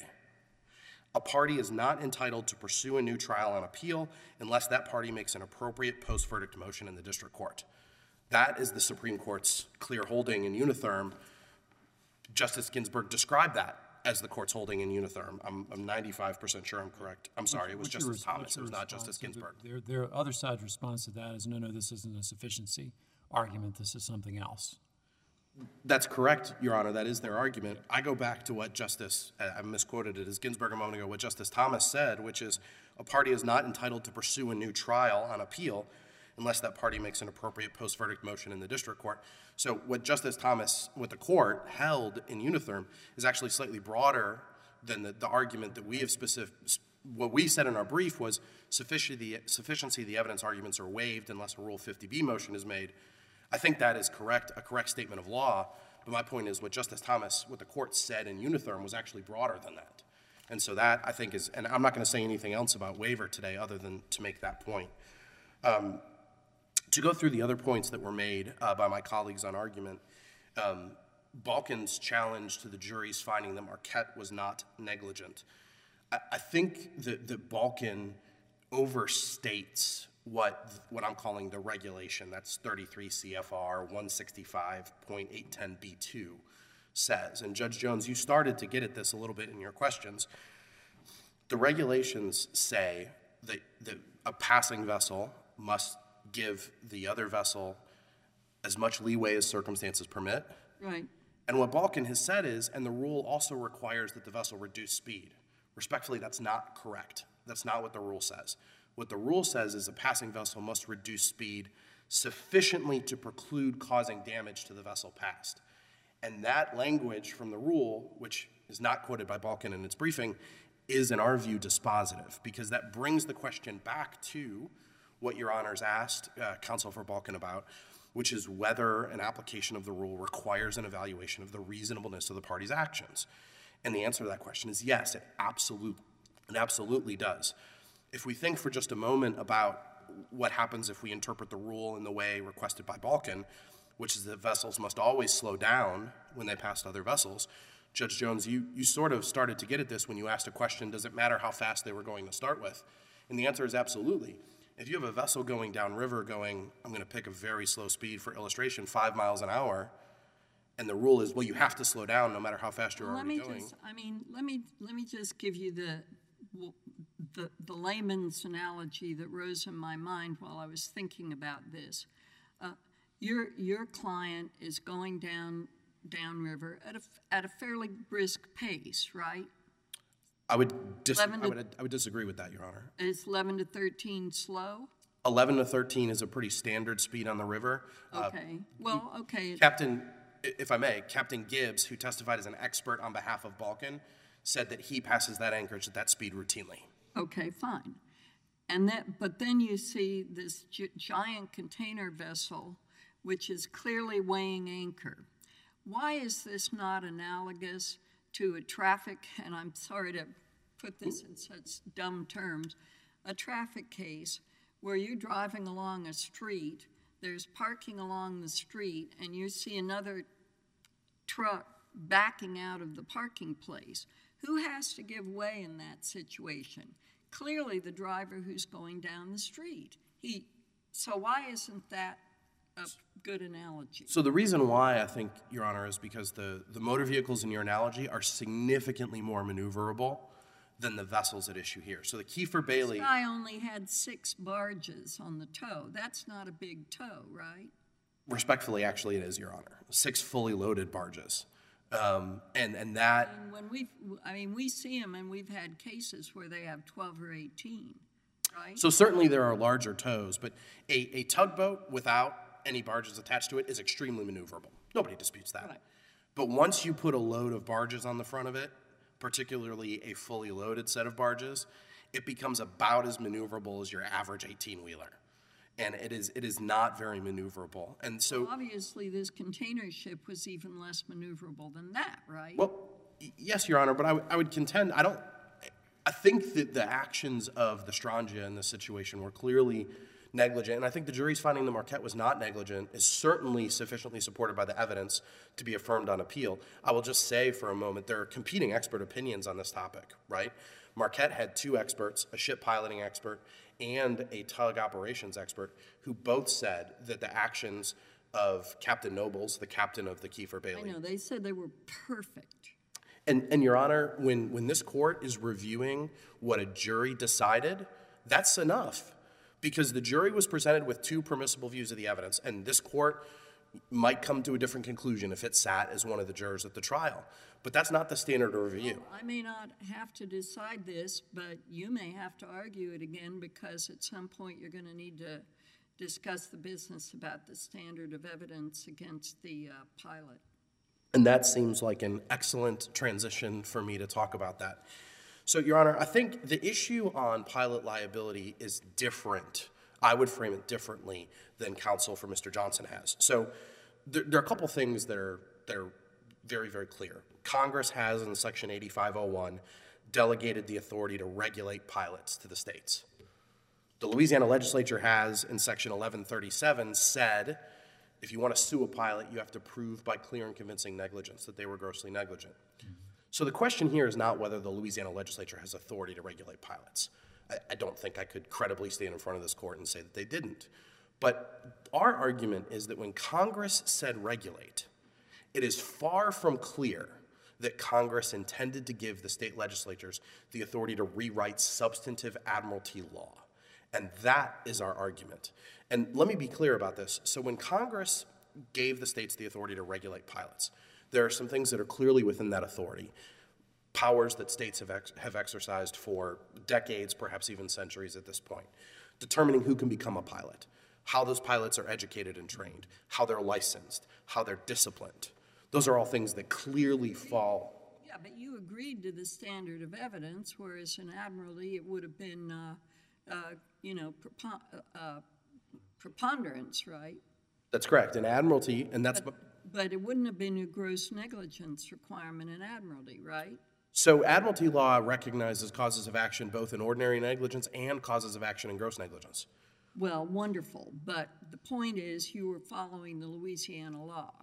A party is not entitled to pursue a new trial on appeal unless that party makes an appropriate post-verdict motion in the district court. That is the Supreme Court's clear holding in Unitherm. Justice Ginsburg described that as the court's holding in Unitherm. I'm, I'm ninety-five percent sure I'm correct. I'm sorry, it was What's your Justice res- Thomas. what's It your was not response Justice to the- Ginsburg. Their, their other side's response to that is, no, no, this isn't a sufficiency argument, this is something else. That's correct, Your Honor. That is their argument. I go back to what Justice, I misquoted it as Ginsburg a moment ago, what Justice Thomas said, which is a party is not entitled to pursue a new trial on appeal unless that party makes an appropriate post-verdict motion in the district court. So what Justice Thomas, what the court held in Unitherm is actually slightly broader than the, the argument that we have specific, what we said in our brief was sufficiency, sufficiency of the evidence arguments are waived unless a Rule fifty B motion is made. I think that is correct, a correct statement of law, but my point is what Justice Thomas, what the court said in Unitherm was actually broader than that. And so that, I think, is, and I'm not going to say anything else about waiver today other than to make that point. Um, to go through the other points that were made uh, by my colleagues on argument, um, Balkin's challenge to the jury's finding that Marquette was not negligent. I, I think that, that Balkin overstates what what I'm calling the regulation, that's thirty-three C F R one sixty-five point eight ten B two says. And Judge Jones, you started to get at this a little bit in your questions. The regulations say that, that a passing vessel must give the other vessel as much leeway as circumstances permit. Right. And what Balkin has said is, and the rule also requires that the vessel reduce speed. Respectfully, that's not correct. That's not what the rule says. What the rule says is a passing vessel must reduce speed sufficiently to preclude causing damage to the vessel passed. And that language from the rule, which is not quoted by Balkin in its briefing, is, in our view, dispositive, because that brings the question back to what Your Honors asked uh, Counsel for Balkin about, which is whether an application of the rule requires an evaluation of the reasonableness of the party's actions. And the answer to that question is yes, it, absolute, it absolutely does. If we think for just a moment about what happens if we interpret the rule in the way requested by Balkin, which is that vessels must always slow down when they pass other vessels, Judge Jones, you, you sort of started to get at this when you asked a question, does it matter how fast they were going to start with? And the answer is absolutely. If you have a vessel going downriver going, I'm going to pick a very slow speed for illustration, five miles an hour, and the rule is, well, you have to slow down no matter how fast you're Well, let already me going. just, I mean, let me, let me just give you the, the, the layman's analogy that rose in my mind while I was thinking about this. Uh, your, your client is going down, downriver at a, at a fairly brisk pace, right? I would, dis- I, eleven to- would, I would disagree with that, Your Honor. Is eleven to thirteen slow? eleven to thirteen is a pretty standard speed on the river. Uh, Okay, well, okay. Captain, i- if I may, Captain Gibbs, who testified as an expert on behalf of Balkin, said that he passes that anchorage at that speed routinely. Okay, fine. And that, but then you see this gi- giant container vessel, which is clearly weighing anchor. Why is this not analogous to a traffic, and I'm sorry to put this in such dumb terms, a traffic case where you're driving along a street, there's parking along the street, and you see another truck backing out of the parking place. Who has to give way in that situation? Clearly the driver who's going down the street. He, so why isn't that a good analogy? So the reason why, I think, Your Honor, is because the, the motor vehicles in your analogy are significantly more maneuverable than the vessels at issue here. So the Kiefer Bailey... This guy only had six barges on the tow. That's not a big tow, right? Respectfully, actually, it is, Your Honor. Six fully loaded barges. Um, and, and that... And when we, I mean, we see them, and we've had cases where they have twelve or eighteen, right? So certainly there are larger tows, but a, a tugboat without any barges attached to it is extremely maneuverable. Nobody disputes that. Right. But once you put a load of barges on the front of it, particularly a fully loaded set of barges, it becomes about as maneuverable as your average eighteen-wheeler. And it is it is not very maneuverable. And so... Obviously, this container ship was even less maneuverable than that, right? Well, y- yes, Your Honor, but I, w- I would contend, I don't... I think that the actions of the Strangia in this situation were clearly negligent. And I think the jury's finding that Marquette was not negligent is certainly sufficiently supported by the evidence to be affirmed on appeal. I will just say for a moment, there are competing expert opinions on this topic, right? Marquette had two experts, a ship piloting expert and a tug operations expert, who both said that the actions of Captain Nobles, the captain of the Kiefer I Bailey. know, they said they were perfect. And, and Your Honor, when, when this court is reviewing what a jury decided, that's enough. Because the jury was presented with two permissible views of the evidence, and this court might come to a different conclusion if it sat as one of the jurors at the trial. But that's not the standard of review. I may not have to decide this, but you may have to argue it again, because at some point you're going to need to discuss the business about the standard of evidence against the uh, pilot. And that seems like an excellent transition for me to talk about that. So, Your Honor, I think the issue on pilot liability is different. I would frame it differently than counsel for Mister Johnson has. So there, there are a couple things that are, that are very, very clear. Congress has, in Section eighty-five oh one, delegated the authority to regulate pilots to the states. The Louisiana legislature has, in Section eleven thirty-seven, said if you want to sue a pilot, you have to prove by clear and convincing negligence that they were grossly negligent. So the question here is not whether the Louisiana legislature has authority to regulate pilots. I, I don't think I could credibly stand in front of this court and say that they didn't. But our argument is that when Congress said regulate, it is far from clear that Congress intended to give the state legislatures the authority to rewrite substantive admiralty law. And that is our argument. And let me be clear about this. So when Congress gave the states the authority to regulate pilots, there are some things that are clearly within that authority, powers that states have, ex- have exercised for decades, perhaps even centuries at this point, determining who can become a pilot, how those pilots are educated and trained, how they're licensed, how they're disciplined. Those are all things that clearly fall. Yeah, but you agreed to the standard of evidence, whereas in Admiralty it would have been, uh, uh, you know, prepon- uh, preponderance, right? That's correct. In Admiralty, and that's... But, but it wouldn't have been a gross negligence requirement in Admiralty, right? So Admiralty law recognizes causes of action both in ordinary negligence and causes of action in gross negligence. Well, wonderful, but the point is you were following the Louisiana law.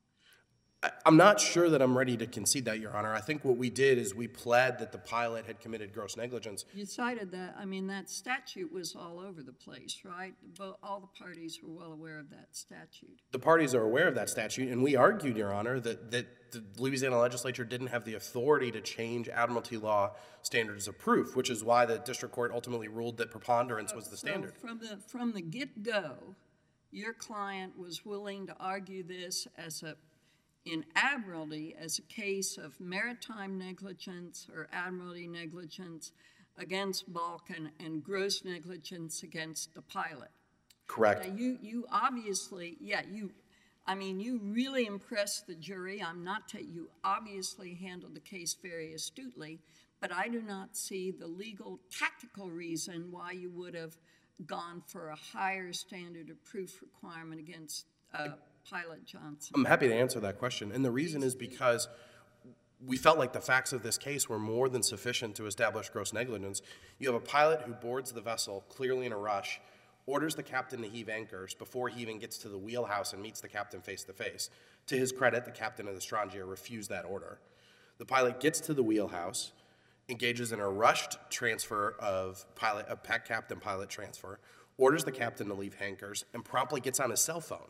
I- I'm not sure that I'm ready to concede that, Your Honor. I think what we did is we pled that the pilot had committed gross negligence. You cited that, I mean, that statute was all over the place, right? Bo- all the parties were well aware of that statute. The parties are aware of that statute, and we argued, Your Honor, that, that the Louisiana legislature didn't have the authority to change Admiralty law standards of proof, which is why the district court ultimately ruled that preponderance was the standard. So from the, from the get-go, your client was willing to argue this as a in Admiralty as a case of maritime negligence or Admiralty negligence against Balkan and gross negligence against the pilot. Correct. Now, you, you obviously, yeah, you, I mean, you really impressed the jury. I'm not, ta- you obviously handled the case very astutely, but I do not see the legal tactical reason why you would have gone for a higher standard of proof requirement against uh, Pilot Johnson. I'm happy to answer that question, and the reason is because we felt like the facts of this case were more than sufficient to establish gross negligence. You have a pilot who boards the vessel, clearly in a rush, orders the captain to heave anchors before he even gets to the wheelhouse and meets the captain face to face. To his credit, the captain of the Strangia refused that order. The pilot gets to the wheelhouse, engages in a rushed transfer of pilot, a captain-pilot transfer, orders the captain to leave anchors, and promptly gets on his cell phone.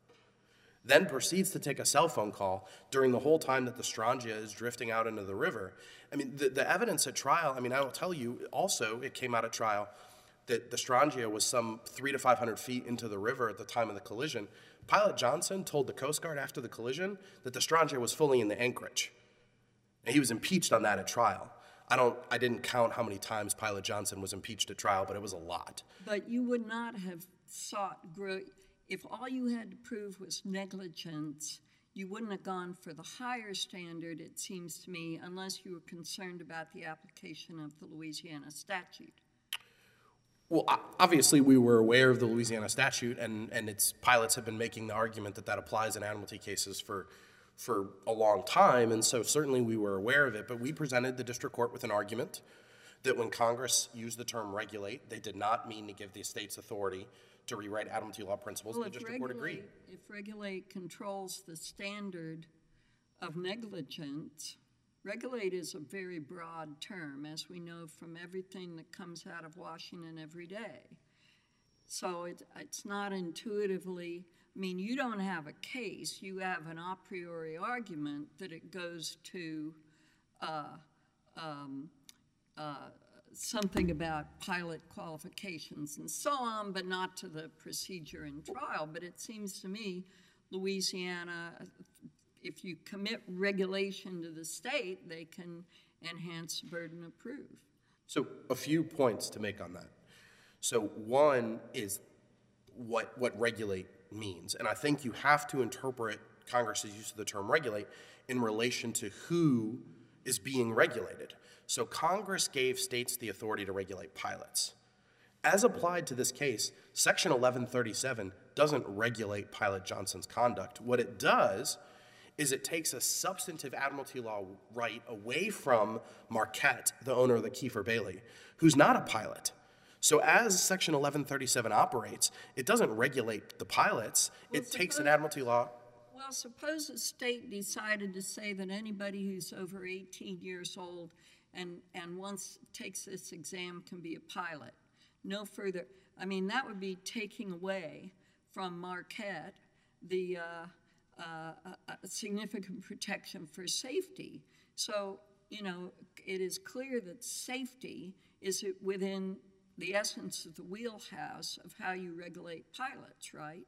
Then proceeds to take a cell phone call during the whole time that the Strangia is drifting out into the river. I mean, the, the evidence at trial, I mean, I will tell you, also, it came out at trial that the Strangia was some three to five hundred feet into the river at the time of the collision. Pilot Johnson told the Coast Guard after the collision that the Strangia was fully in the anchorage. And he was impeached on that at trial. I don't, I didn't count how many times Pilot Johnson was impeached at trial, but it was a lot. But you would not have sought gross... If all you had to prove was negligence, you wouldn't have gone for the higher standard, it seems to me, unless you were concerned about the application of the Louisiana statute. Well, obviously, we were aware of the Louisiana statute, and, and its pilots have been making the argument that that applies in Admiralty cases for, for a long time, and so certainly we were aware of it, but we presented the district court with an argument that when Congress used the term regulate, they did not mean to give the states authority to rewrite admiralty law principles. Well, The if district court agreed. regulate, if regulate controls the standard of negligence, regulate is a very broad term, as we know from everything that comes out of Washington every day. So it, it's not intuitively, I mean, you don't have a case, you have an a priori argument that it goes to uh, um, uh, something about pilot qualifications and so on, but not to the procedure in trial. But it seems to me, Louisiana, if you commit regulation to the state, they can enhance burden of proof. So a few points to make on that. So one is what, what regulate means. And I think you have to interpret Congress's use of the term regulate in relation to who is being regulated. So Congress gave states the authority to regulate pilots. As applied to this case, Section eleven thirty-seven doesn't regulate Pilot Johnson's conduct. What it does is it takes a substantive admiralty law right away from Marquette, the owner of the Kiefer Bailey, who's not a pilot. So as Section eleven thirty-seven operates, it doesn't regulate the pilots. Well, it takes an suppose- admiralty law. Well, suppose a state decided to say that anybody who's over eighteen years old and, and once takes this exam can be a pilot. No further, I mean, that would be taking away from Marquette the uh, uh, uh, significant protection for safety. So, you know, it is clear that safety is within the essence of the wheelhouse of how you regulate pilots, right?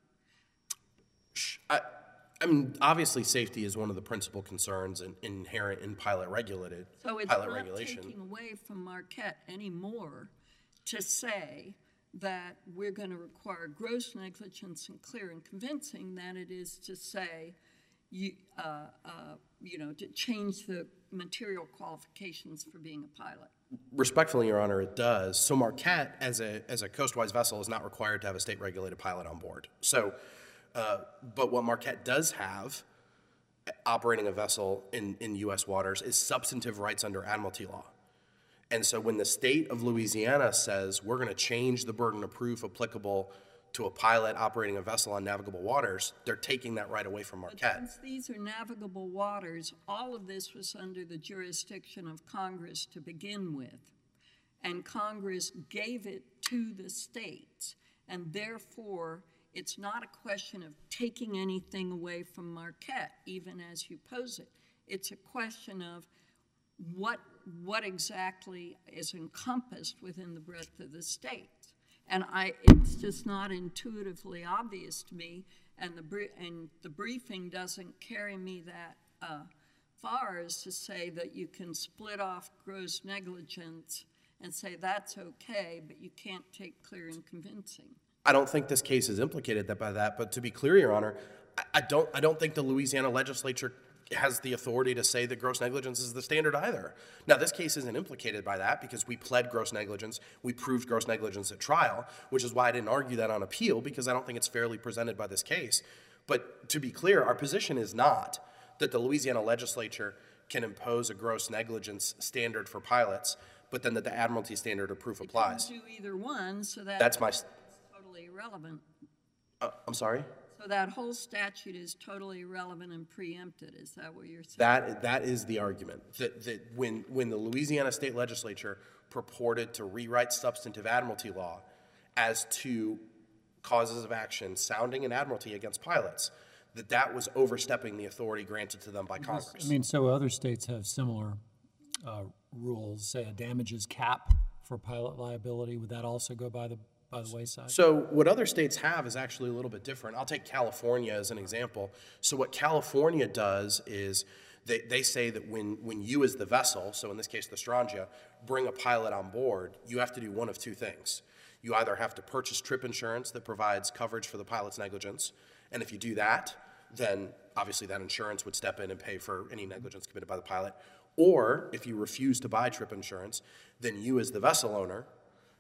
I, I mean, obviously, safety is one of the principal concerns in, inherent in pilot regulated So it's pilot not regulation. taking away from Marquette anymore to say that we're going to require gross negligence and clear and convincing than it is to say, you, uh, uh, you know, to change the material qualifications for being a pilot. Respectfully, Your Honor, it does. So Marquette, as a as a coastwise vessel, is not required to have a state-regulated pilot on board. So, uh, but what Marquette does have, operating a vessel in, in U S waters, is substantive rights under admiralty law. And so when the state of Louisiana says we're going to change the burden of proof applicable to a pilot operating a vessel on navigable waters, they're taking that right away from But Marquette. since these are navigable waters, all of this was under the jurisdiction of Congress to begin with. And Congress gave it to the states. And therefore, it's not a question of taking anything away from Marquette, even as you pose it. It's a question of what, what exactly is encompassed within the breadth of the state. And I, it's just not intuitively obvious to me, and the, br- and the briefing doesn't carry me that uh, far as to say that you can split off gross negligence and say that's okay, but you can't take clear and convincing. I don't think this case is implicated that by that, but to be clear, Your Honor, I, I don't I don't think the Louisiana legislature has the authority to say that gross negligence is the standard either. Now, this case isn't implicated by that because we pled gross negligence, we proved gross negligence at trial, which is why I didn't argue that on appeal, because I don't think it's fairly presented by this case. But to be clear, our position is not that the Louisiana legislature can impose a gross negligence standard for pilots, but then that the admiralty standard of proof applies. You can do either one, so that That's my, it's totally irrelevant. uh, I'm sorry? So that whole statute is totally irrelevant and preempted. Is that what you're saying? That, that is the argument, that, that when, when the Louisiana state legislature purported to rewrite substantive admiralty law as to causes of action sounding in admiralty against pilots, that that was overstepping the authority granted to them by Congress. I mean, so other states have similar uh, rules, say a damages cap for pilot liability. Would that also go by the by the wayside? So what other states have is actually a little bit different. I'll take California as an example. So what California does is they, they say that when, when you as the vessel, so in this case the Strangia, bring a pilot on board, you have to do one of two things. You either have to purchase trip insurance that provides coverage for the pilot's negligence, and if you do that, then obviously that insurance would step in and pay for any negligence committed by the pilot. Or if you refuse to buy trip insurance, then you as the vessel owner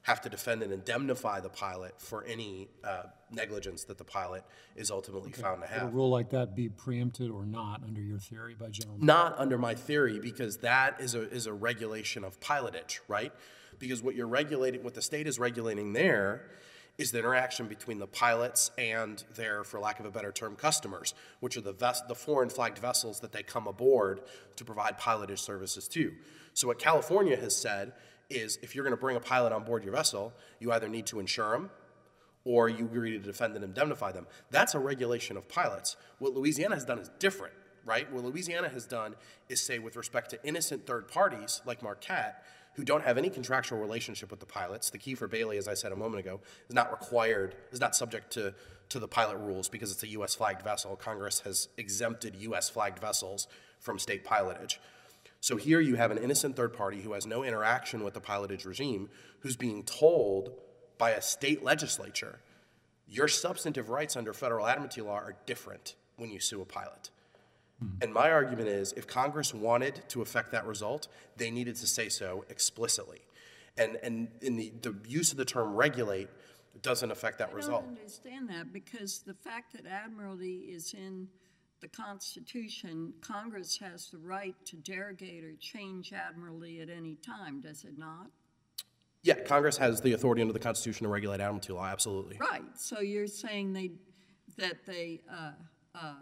have to defend and indemnify the pilot for any uh, negligence that the pilot is ultimately found to Would a have. rule like that be preempted or not under your theory by general? Not under my theory, because that is a, is a regulation of pilotage, right? Because what you're regulating, what the state is regulating there is the interaction between the pilots and their, for lack of a better term, customers, which are the ves- the foreign flagged vessels that they come aboard to provide pilotage services to. So what California has said is if you're going to bring a pilot on board your vessel, you either need to insure them or you agree to defend and indemnify them. That's a regulation of pilots. What Louisiana has done is different, right? What Louisiana has done is say with respect to innocent third parties like Marquette, who don't have any contractual relationship with the pilots, the Kiefer Bailey, as I said a moment ago, is not required, is not subject to, to the pilot rules because it's a U S flagged vessel. Congress has exempted U S flagged vessels from state pilotage. So here you have an innocent third party who has no interaction with the pilotage regime, who's being told by a state legislature, your substantive rights under federal admiralty law are different when you sue a pilot. And my argument is, if Congress wanted to affect that result, they needed to say so explicitly. And and in the, the use of the term regulate doesn't affect that I result. don't understand that, because the fact that admiralty is in the Constitution, Congress has the right to derogate or change admiralty at any time, does it not? Yeah, Congress has the authority under the Constitution to regulate admiralty law, absolutely. Right, so you're saying they, that they, uh, uh,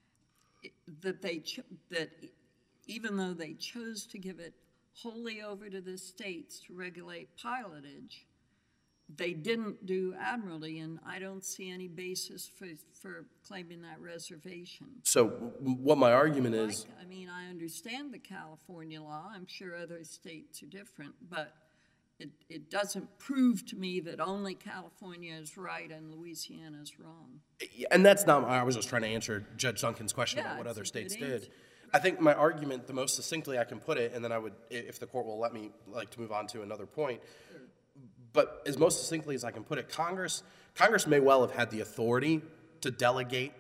that they, ch- that even though they chose to give it wholly over to the states to regulate pilotage, they didn't do admiralty, and I don't see any basis for, for claiming that reservation. So w- what my argument is, Like, I mean, I understand the California law. I'm sure other states are different, but it, it doesn't prove to me that only California is right and Louisiana is wrong. and that's not, I was just trying to answer Judge Duncan's question Yeah, about what it's other a states good did. answer. I think my argument, the most succinctly I can put it, and then I would, i- if the court will let me, like to move on to another point, but as most succinctly as I can put it, Congress, Congress may well have had the authority to delegate,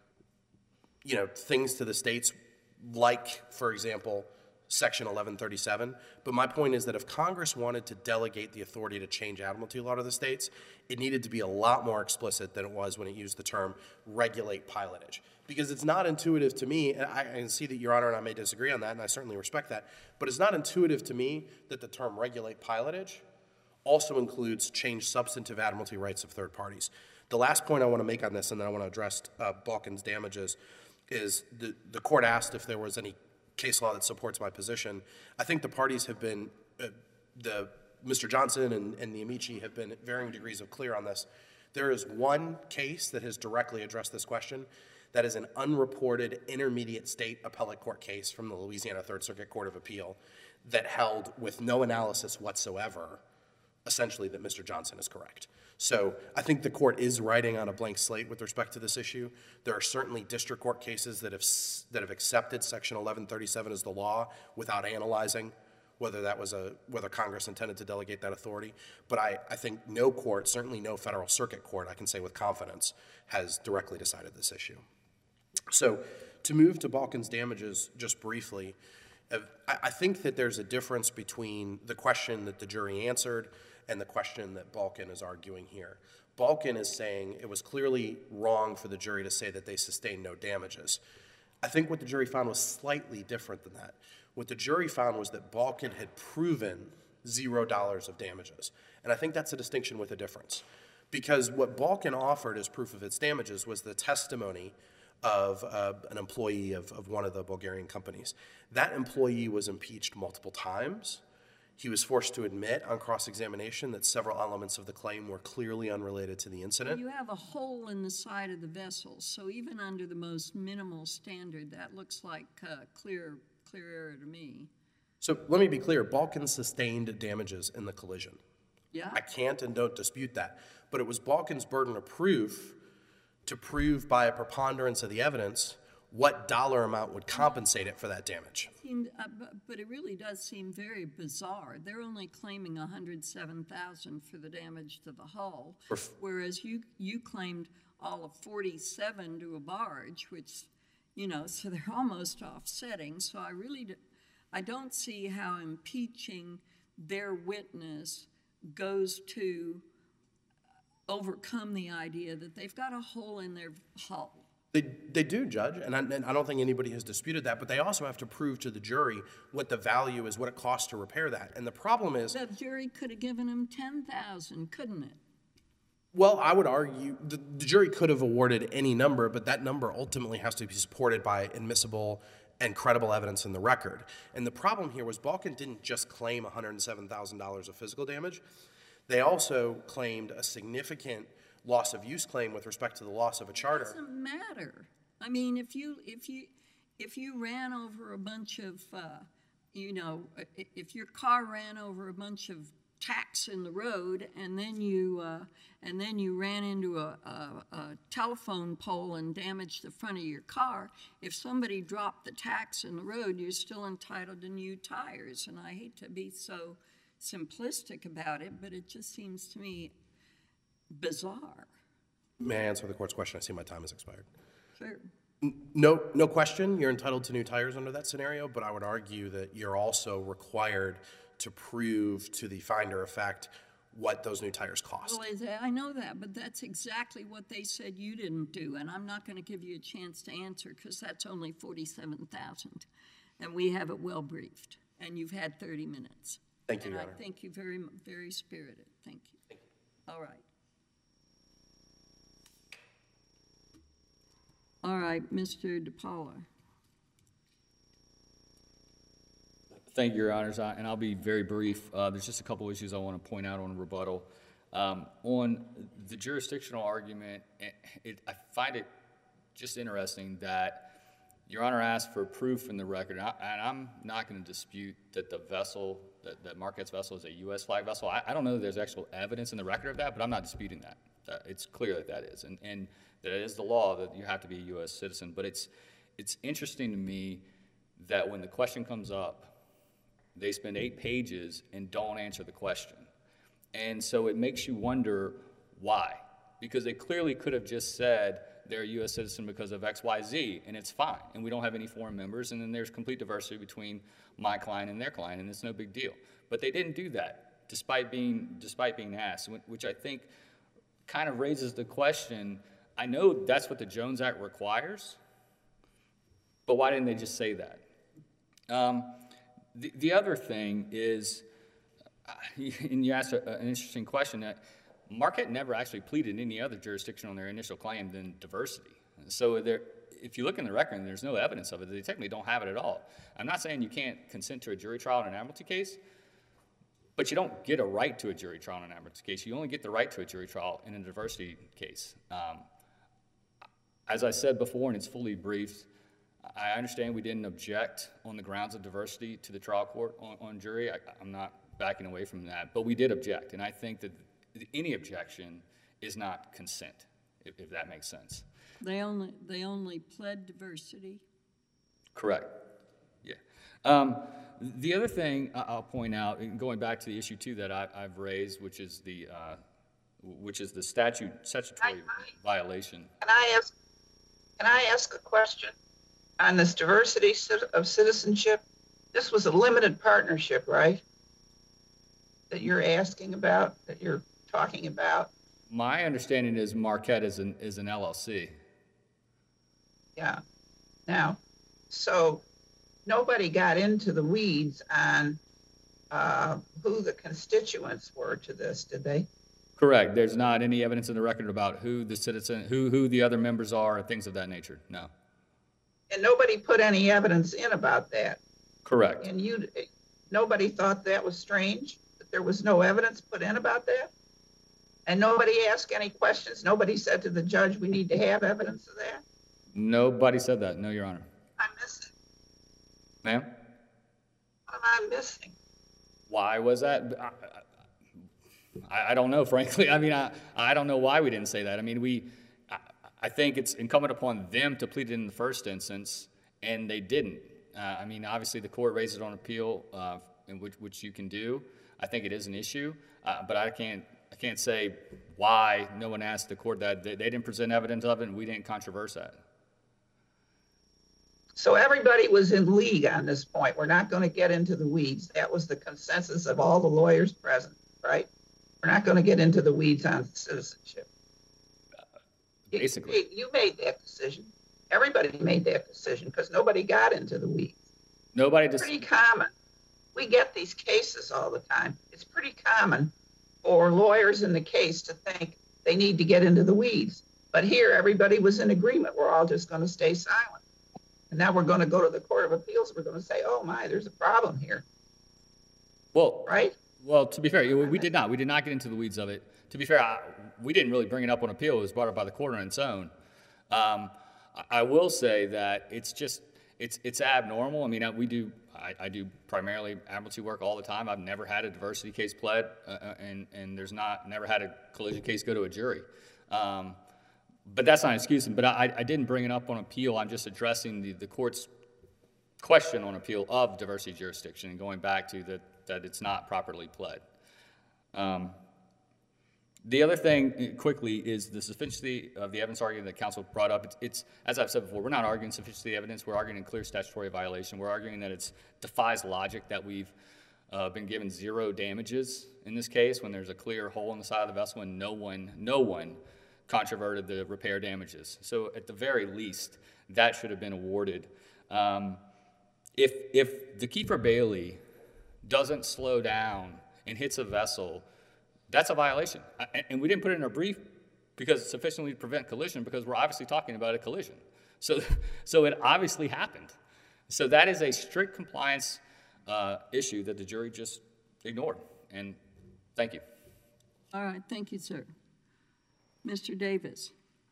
you know, things to the states, like, for example, Section eleven thirty-seven. But my point is that if Congress wanted to delegate the authority to change admiralty law to the states, it needed to be a lot more explicit than it was when it used the term regulate pilotage. Because it's not intuitive to me, and I, I can see that Your Honor and I may disagree on that, and I certainly respect that, but it's not intuitive to me that the term regulate pilotage also includes change substantive admiralty rights of third parties. The last point I want to make on this, and then I want to address uh, Balkan's damages, is the, the court asked if there was any case law that supports my position. I think the parties have been, uh, the Mister Johnson and, and the Amici have been at varying degrees of clear on this. There is one case that has directly addressed this question. That is an unreported intermediate state appellate court case from the Louisiana Third Circuit Court of Appeal that held with no analysis whatsoever, essentially, that Mister Johnson is correct. So I think the court is writing on a blank slate with respect to this issue. There are certainly district court cases that have s- that have accepted Section eleven thirty-seven as the law without analyzing whether that was a whether Congress intended to delegate that authority. But I, I think no court, certainly no federal circuit court, I can say with confidence, has directly decided this issue. So to move to Balkan's damages just briefly, uh, I, I think that there's a difference between the question that the jury answered and the question that Balkan is arguing here. Balkan is saying it was clearly wrong for the jury to say that they sustained no damages. I think what the jury found was slightly different than that. What the jury found was that Balkan had proven zero dollars of damages. And I think that's a distinction with a difference. Because what Balkan offered as proof of its damages was the testimony of uh, an employee of, of one of the Bulgarian companies. That employee was impeached multiple times. He was forced to admit on cross-examination that several elements of the claim were clearly unrelated to the incident. You have a hole in the side of the vessel, so even under the most minimal standard, that looks like uh, clear, clear error to me. So let me be clear, Balkan sustained damages in the collision. Yeah. I can't and don't dispute that. But it was Balkan's burden of proof to prove by a preponderance of the evidence what dollar amount would compensate it for that damage. Seemed, uh, but, but it really does seem very bizarre. They're only claiming one hundred seven thousand dollars for the damage to the hull, Perf- whereas you you claimed all of forty-seven to a barge, which, you know, so they're almost offsetting. So I really do, I don't see how impeaching their witness goes to overcome the idea that they've got a hole in their hull. They, they do, Judge, and I, and I don't think anybody has disputed that, but they also have to prove to the jury what the value is, what it costs to repair that. And the problem is... The jury could have given them ten thousand dollars, couldn't it? Well, I would argue the, the jury could have awarded any number, but that number ultimately has to be supported by admissible and credible evidence in the record. And the problem here was Balkin didn't just claim one hundred seven thousand dollars of physical damage. They also claimed a significant loss of use claim with respect to the loss of a charter. It doesn't matter. I mean, if you if you if you ran over a bunch of, uh, you know, if your car ran over a bunch of tacks in the road, and then you uh, and then you ran into a, a, a telephone pole and damaged the front of your car, if somebody dropped the tacks in the road, you're still entitled to new tires. And I hate to be so simplistic about it, but it just seems to me bizarre. May I answer the court's question? I see my time has expired. Sure. No, no question, you're entitled to new tires under that scenario, but I would argue that you're also required to prove to the finder of fact what those new tires cost. Well, I know that, but that's exactly what they said you didn't do, and I'm not going to give you a chance to answer because that's only forty-seven thousand dollars, and we have it well briefed, and you've had thirty minutes. Thank you, and Your I Honor. thank you very, very spirited. Thank you. All right. All right, Mister DePaula. Thank you, Your Honors, I- and I'll be very brief. Uh, There's just a couple issues I want to point out on rebuttal. Um, On the jurisdictional argument, it- it, I find it just interesting that Your Honor asked for proof in the record, and, I, and I'm not going to dispute that the vessel, that, that Marquette's vessel is a U S flag vessel. I, I don't know that there's actual evidence in the record of that, but I'm not disputing that. That it's clear that that is, and, and that it is the law that you have to be a U S citizen. But it's, it's interesting to me that when the question comes up, they spend eight pages and don't answer the question. And so it makes you wonder why. Because they clearly could have just said they're a U S citizen because of X, Y, Z, and it's fine. And we don't have any foreign members, and then there's complete diversity between my client and their client, and it's no big deal. But they didn't do that, despite being, despite being asked, which I think kind of raises the question. I know that's what the Jones Act requires, but why didn't they just say that? Um, The, the other thing is, uh, and you asked a, an interesting question, that Marquette never actually pleaded any other jurisdiction on their initial claim than diversity. So there, if you look in the record, there's no evidence of it. They technically don't have it at all. I'm not saying you can't consent to a jury trial in an admiralty case, but you don't get a right to a jury trial in an admiralty case. You only get the right to a jury trial in a diversity case. Um, as I said before, and it's fully briefed, I understand we didn't object on the grounds of diversity to the trial court on, on jury. I, I'm not backing away from that, but we did object, and I think that any objection is not consent, if, if that makes sense. They only, they only pled diversity. Correct. Yeah. Um, the other thing I- I'll point out, and going back to the issue too that I, I've raised, which is the uh, which is the statute statutory violation. Can I ask? Can I ask a question? On this diversity of citizenship, this was a limited partnership, right? That you're asking about, that you're talking about? My understanding is Marquette is an, is an L L C. Yeah. Now, so nobody got into the weeds on uh, who the constituents were to this, did they? Correct. There's not any evidence in the record about who the citizen, who, who the other members are, or things of that nature. No. And nobody put any evidence in about that. Correct. And you, nobody thought that was strange, that there was no evidence put in about that? And nobody asked any questions? Nobody said to the judge, we need to have evidence of that? Nobody said that. No, Your Honor. I'm missing. Ma'am? What am I missing? Why was that? I, I, I don't know, frankly. I mean, I, I don't know why we didn't say that. I mean, we, I, I think it's incumbent upon them to plead it in the first instance, and they didn't. Uh, I mean, obviously the court raised it on appeal, uh, in which, which you can do. I think it is an issue, uh, but I can't, I can't say why no one asked the court that. They, they didn't present evidence of it, and we didn't controverse that. So everybody was in league on this point. We're not going to get into the weeds. That was the consensus of all the lawyers present, right? We're not going to get into the weeds on citizenship. You- Basically. You, you made that decision. Everybody made that decision because nobody got into the weeds. Nobody just, Pretty common. We get these cases all the time. It's pretty common for lawyers in the case to think they need to get into the weeds. But here, everybody was in agreement. We're all just going to stay silent. And now we're going to go to the Court of Appeals. We're going to say, oh my, there's a problem here, well, right? well, to be fair, we we did not. We did not get into the weeds of it. To be fair, I, we didn't really bring it up on appeal. It was brought up by the court on its own. Um, I, I will say that it's just, it's it's abnormal. I mean, I, we do, I, I do primarily admiralty work all the time. I've never had a diversity case pled, uh, and, and there's not, never had a collision case go to a jury. Um, but that's not an excuse, but I, I didn't bring it up on appeal. I'm just addressing the, the court's question on appeal of diversity jurisdiction and going back to that, that it's not properly pled. Um, The other thing, quickly, is the sufficiency of the evidence argument that counsel brought up. It's, it's, as I've said before, we're not arguing sufficiency of the evidence. We're arguing a clear statutory violation. We're arguing that it defies logic that we've uh, been given zero damages in this case when there's a clear hole in the side of the vessel and no one, no one controverted the repair damages. So at the very least, that should have been awarded. Um, if, if the Kiefer Bailey doesn't slow down and hits a vessel, that's a violation. And we didn't put it in our brief because it's sufficiently to prevent collision because we're obviously talking about a collision. So, so it obviously happened. So that is a strict compliance uh, issue that the jury just ignored. And thank you. All right, thank you, sir. Mister Davis.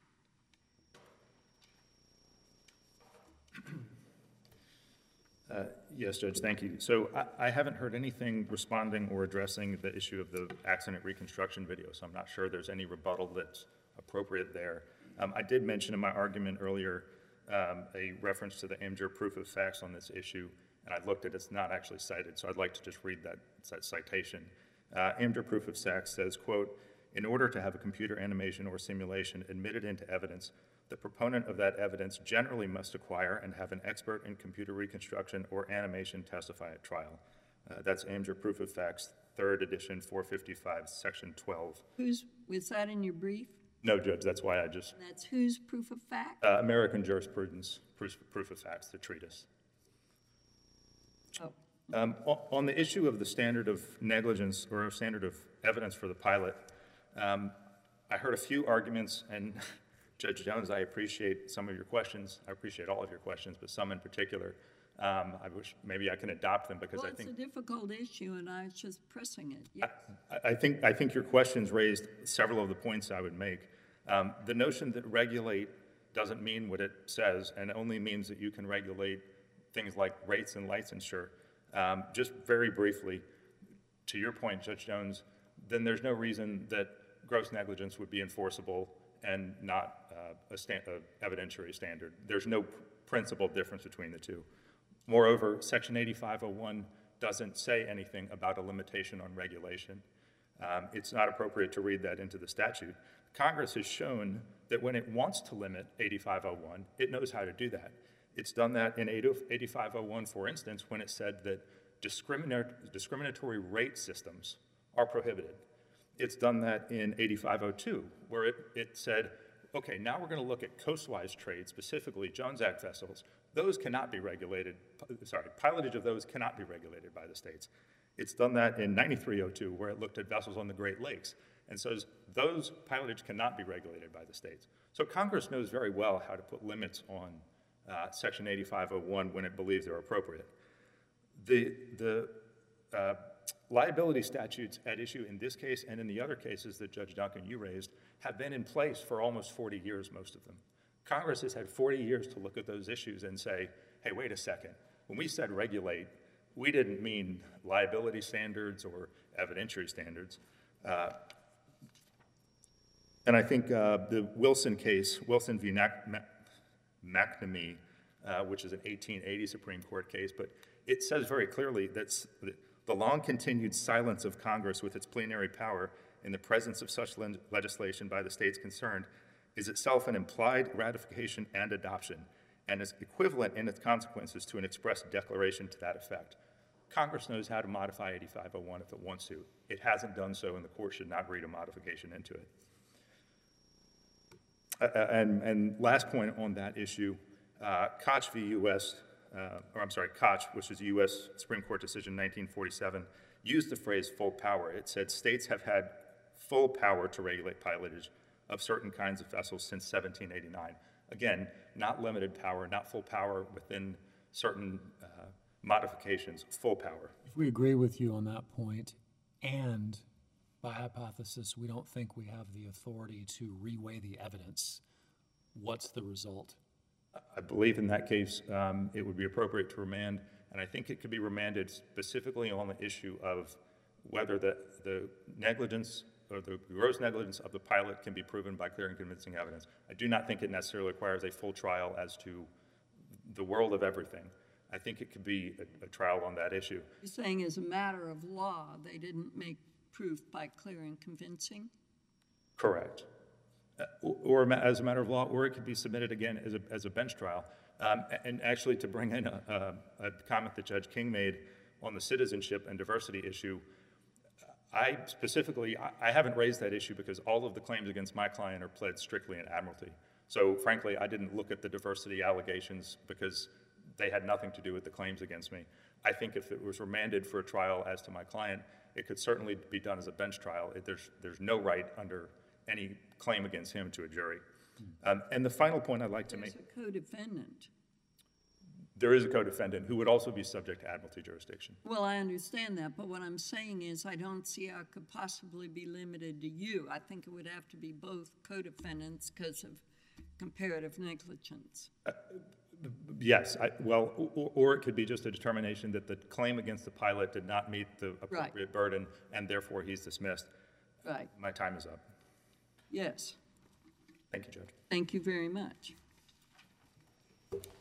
Uh, Yes, Judge, thank you. So I, I haven't heard anything responding or addressing the issue of the accident reconstruction video, so I'm not sure there's any rebuttal that's appropriate there. Um, I did mention in my argument earlier um, a reference to the A M J U R proof of facts on this issue, and I looked at it, it's not actually cited, so I'd like to just read that, that citation. Uh, A M J U R proof of facts says, quote, in order to have a computer animation or simulation admitted into evidence, the proponent of that evidence generally must acquire and have an expert in computer reconstruction or animation testify at trial. Uh, that's A M J U R Proof of Facts, third edition, four fifty-five, section twelve. Who's, was that in your brief? No, Judge, that's why I just, That's whose proof of fact? uh, American Jurisprudence, proof, proof of Facts, the treatise. Oh, Um, o- on the issue of the standard of negligence or standard of evidence for the pilot, um, I heard a few arguments, and Judge Jones, I appreciate some of your questions. I appreciate all of your questions, but some in particular, um, I wish maybe I can adopt them because well, I it's think a difficult issue, and I was just pressing it. Yes. I, I think I think your questions raised several of the points I would make. Um, the notion that regulate doesn't mean what it says, and only means that you can regulate things like rates and licensure. Um, just very briefly, to your point, Judge Jones, then there's no reason that gross negligence would be enforceable and not uh, a, sta- a evidentiary standard. There's no principal difference between the two. Moreover, Section eighty-five oh one doesn't say anything about a limitation on regulation. Um, it's not appropriate to read that into the statute. Congress has shown that when it wants to limit eighty-five oh one, it knows how to do that. It's done that in eighty-five oh one, for instance, when it said that discriminat- discriminatory rate systems are prohibited. It's done that in eighty-five oh two, where it, it said, okay, now we're going to look at coastwise trade, specifically Jones Act vessels. Those cannot be regulated, sorry, pilotage of those cannot be regulated by the states. It's done that in ninety-three oh two, where it looked at vessels on the Great Lakes and says those pilotage cannot be regulated by the states. So Congress knows very well how to put limits on uh, Section eighty-five oh one when it believes they're appropriate. The, the uh, liability statutes at issue in this case and in the other cases that Judge Duncan, you raised, have been in place for almost forty years, most of them. Congress has had forty years to look at those issues and say, hey, wait a second. When we said regulate, we didn't mean liability standards or evidentiary standards. Uh, and I think uh, the Wilson case, Wilson v. McNamee, uh, which is an eighteen eighty Supreme Court case, but it says very clearly that the long-continued silence of Congress with its plenary power in the presence of such le- legislation by the states concerned is itself an implied ratification and adoption, and is equivalent in its consequences to an express declaration to that effect. Congress knows how to modify eighty-five oh one if it wants to. It hasn't done so, and the court should not read a modification into it. Uh, and, and last point on that issue, uh, Koch v. U S, uh, or I'm sorry, Koch, which is a U S Supreme Court decision in nineteen forty-seven, used the phrase full power. It said states have had full power to regulate pilotage of certain kinds of vessels since seventeen eighty-nine. Again, not limited power, not full power within certain uh, modifications, full power. If we agree with you on that point, and by hypothesis, we don't think we have the authority to reweigh the evidence, what's the result? I believe in that case, um, it would be appropriate to remand, and I think it could be remanded specifically on the issue of whether the, the negligence or the gross negligence of the pilot can be proven by clear and convincing evidence. I do not think it necessarily requires a full trial as to the world of everything. I think it could be a, a trial on that issue. You're saying as a matter of law, they didn't make proof by clear and convincing? Correct. Uh, or, or as a matter of law, or it could be submitted again as a, as a bench trial. Um, and actually, to bring in a, a, a comment that Judge King made on the citizenship and diversity issue, I specifically, I, I haven't raised that issue because all of the claims against my client are pled strictly in Admiralty. So frankly, I didn't look at the diversity allegations because they had nothing to do with the claims against me. I think if it was remanded for a trial as to my client, it could certainly be done as a bench trial. It, there's, there's no right under any claim against him to a jury. Um, and the final point I'd like to make. There's a co-defendant. There is a co-defendant who would also be subject to Admiralty jurisdiction. Well, I understand that, but what I'm saying is I don't see how it could possibly be limited to you. I think it would have to be both co-defendants because of comparative negligence. Uh, Yes, I, well, or, or it could be just a determination that the claim against the pilot did not meet the appropriate Right. burden, and therefore he's dismissed. Right. My time is up. Yes. Thank you, Judge. Thank you very much.